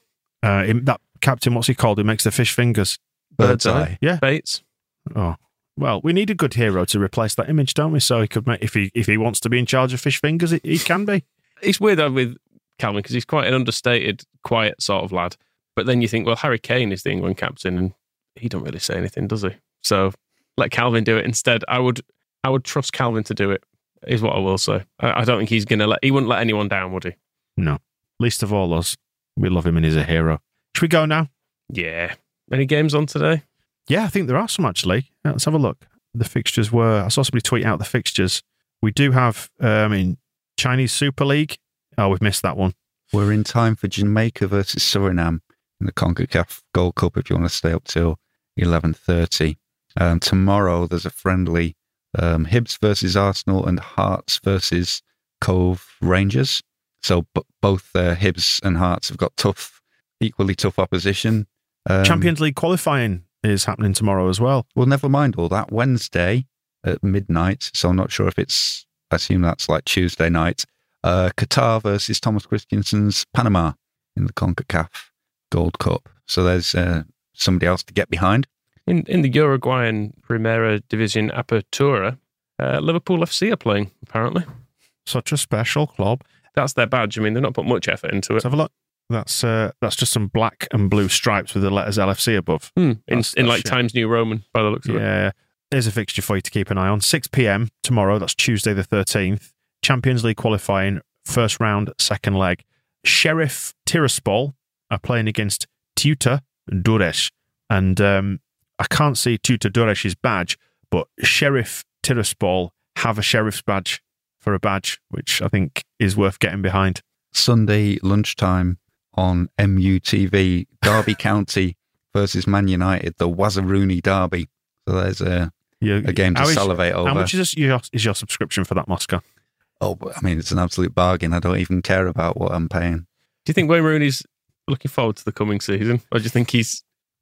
Uh, him- that captain, what's he called? Who makes the fish fingers? Birdseye. Yeah. Bates. Oh. Well, we need a good hero to replace that image, don't we? So he could make, if he if he wants to be in charge of fish fingers, he, he can be. It's weird though with Calvin because he's quite an understated, quiet sort of lad. But then you think, well, Harry Kane is the England captain, and he don't really say anything, does he? So let Calvin do it instead. I would, I would trust Calvin to do it. Is what I will say. I, I don't think he's going to let. He wouldn't let anyone down, would he? No. Least of all us. We love him and he's a hero. Should we go now? Yeah. Any games on today? Yeah, I think there are some actually. Yeah, let's have a look. The fixtures were. I saw somebody tweet out the fixtures. We do have um, in Chinese Super League. Oh, we've missed that one. We're in time for Jamaica versus Suriname in the CONCACAF Gold Cup if you want to stay up till eleven thirty. Um, tomorrow there's a friendly um, Hibs versus Arsenal and Hearts versus Cove Rangers. So b- both uh, Hibs and Hearts have got tough, equally tough opposition. Um, Champions League qualifying is happening tomorrow as well. Well, never mind all that. Wednesday at midnight, so I'm not sure if it's, I assume that's like Tuesday night. Uh, Qatar versus Thomas Christiansen's Panama in the CONCACAF Gold Cup. So there's uh, somebody else to get behind. In in the Uruguayan Primera Division Apertura, uh, Liverpool F C are playing, apparently. Such a special club. That's their badge. I mean, they've not put much effort into it. Let's have a look. That's uh, that's just some black and blue stripes with the letters L F C above. Hmm. In, That's- in that's like shit. Times New Roman, by the looks of it. Yeah. There's a fixture for you to keep an eye on. six p.m. tomorrow. That's Tuesday the thirteenth. Champions League qualifying, first round, second leg. Sheriff Tiraspol are playing against Teuta Durres. And um, I can't see Teuta Durres' badge, but Sheriff Tiraspol have a sheriff's badge for a badge, which I think is worth getting behind. Sunday lunchtime on M U T V, Derby County versus Man United, the Wazaruni Derby. So there's a, You, a game to how is- salivate over. How much is, this, your, is your subscription for that, Moscow? Oh, but, I mean, it's an absolute bargain. I don't even care about what I'm paying. Do you think Wayne Rooney's looking forward to the coming season? Or do you think he's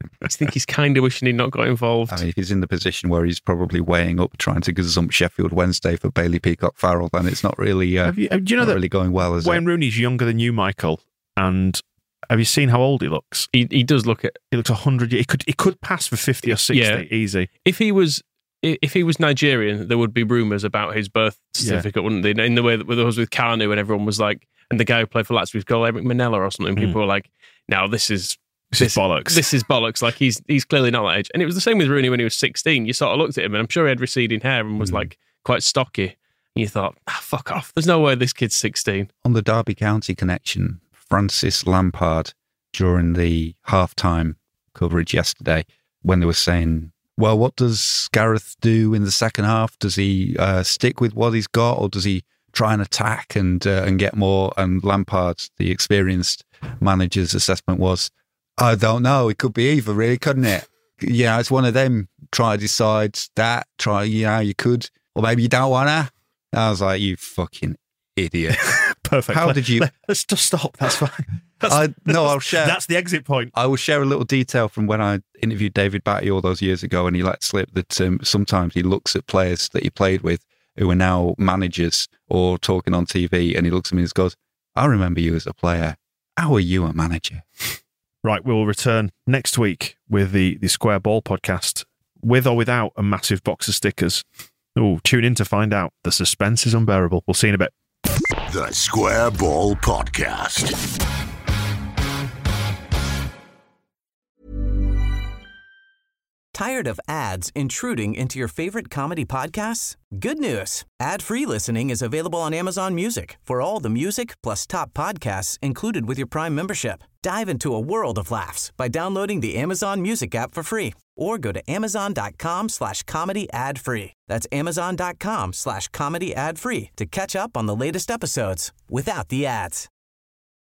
I think he's kind of wishing he'd not got involved. I mean, if he's in the position where he's probably weighing up trying to gazump Sheffield Wednesday for Bailey Peacock-Farrell, then it's not really, uh, have you, do you know not that really going well, is Wayne it? Rooney's younger than you, Michael, and have you seen how old he looks? He he does look at. He looks one hundred. He could he could pass for fifty or sixty, Yeah. easy. If he was if he was Nigerian, there would be rumours about his birth certificate, wouldn't there? In the way that there was with Kanu, and everyone was like, and the guy who played for Lazio was called Eric Manella or something. People Mm. were like, "Now this is This, is bollocks." This is bollocks. Like he's he's clearly not that age." And it was the same with Rooney when he was sixteen. You sort of looked at him, and I'm sure he had receding hair and was Mm. like quite stocky. And you thought, ah, "Fuck off! There's no way this kid's sixteen." On the Derby County connection, Francis Lampard, during the halftime coverage yesterday, when they were saying, well, what does Gareth do in the second half? Does he uh, stick with what he's got, or does he try and attack and uh, and get more? And Lampard, the experienced manager's assessment was, I don't know. It could be either, really, couldn't it? Yeah, it's one of them. Try to decide that. Try, you know, you could, or maybe you don't want to. I was like, you fucking idiot. Perfect. How did you? Let, let's just stop. That's fine. That's, I, no, I'll share. That's the exit point. I will share a little detail from when I interviewed David Batty all those years ago, and he let slip that um, sometimes he looks at players that he played with who are now managers or talking on T V, and he looks at me and goes, I remember you as a player. How are you a manager? Right, we'll return next week with the, the Square Ball podcast, with or without a massive box of stickers. Oh, tune in to find out. The suspense is unbearable. We'll see you in a bit. The Square Ball Podcast. Tired of ads intruding into your favorite comedy podcasts? Good news. Ad-free listening is available on Amazon Music for all the music plus top podcasts included with your Prime membership. Dive into a world of laughs by downloading the Amazon Music app for free or go to amazon.com slash comedy ad free. That's amazon.com slash comedy ad free to catch up on the latest episodes without the ads.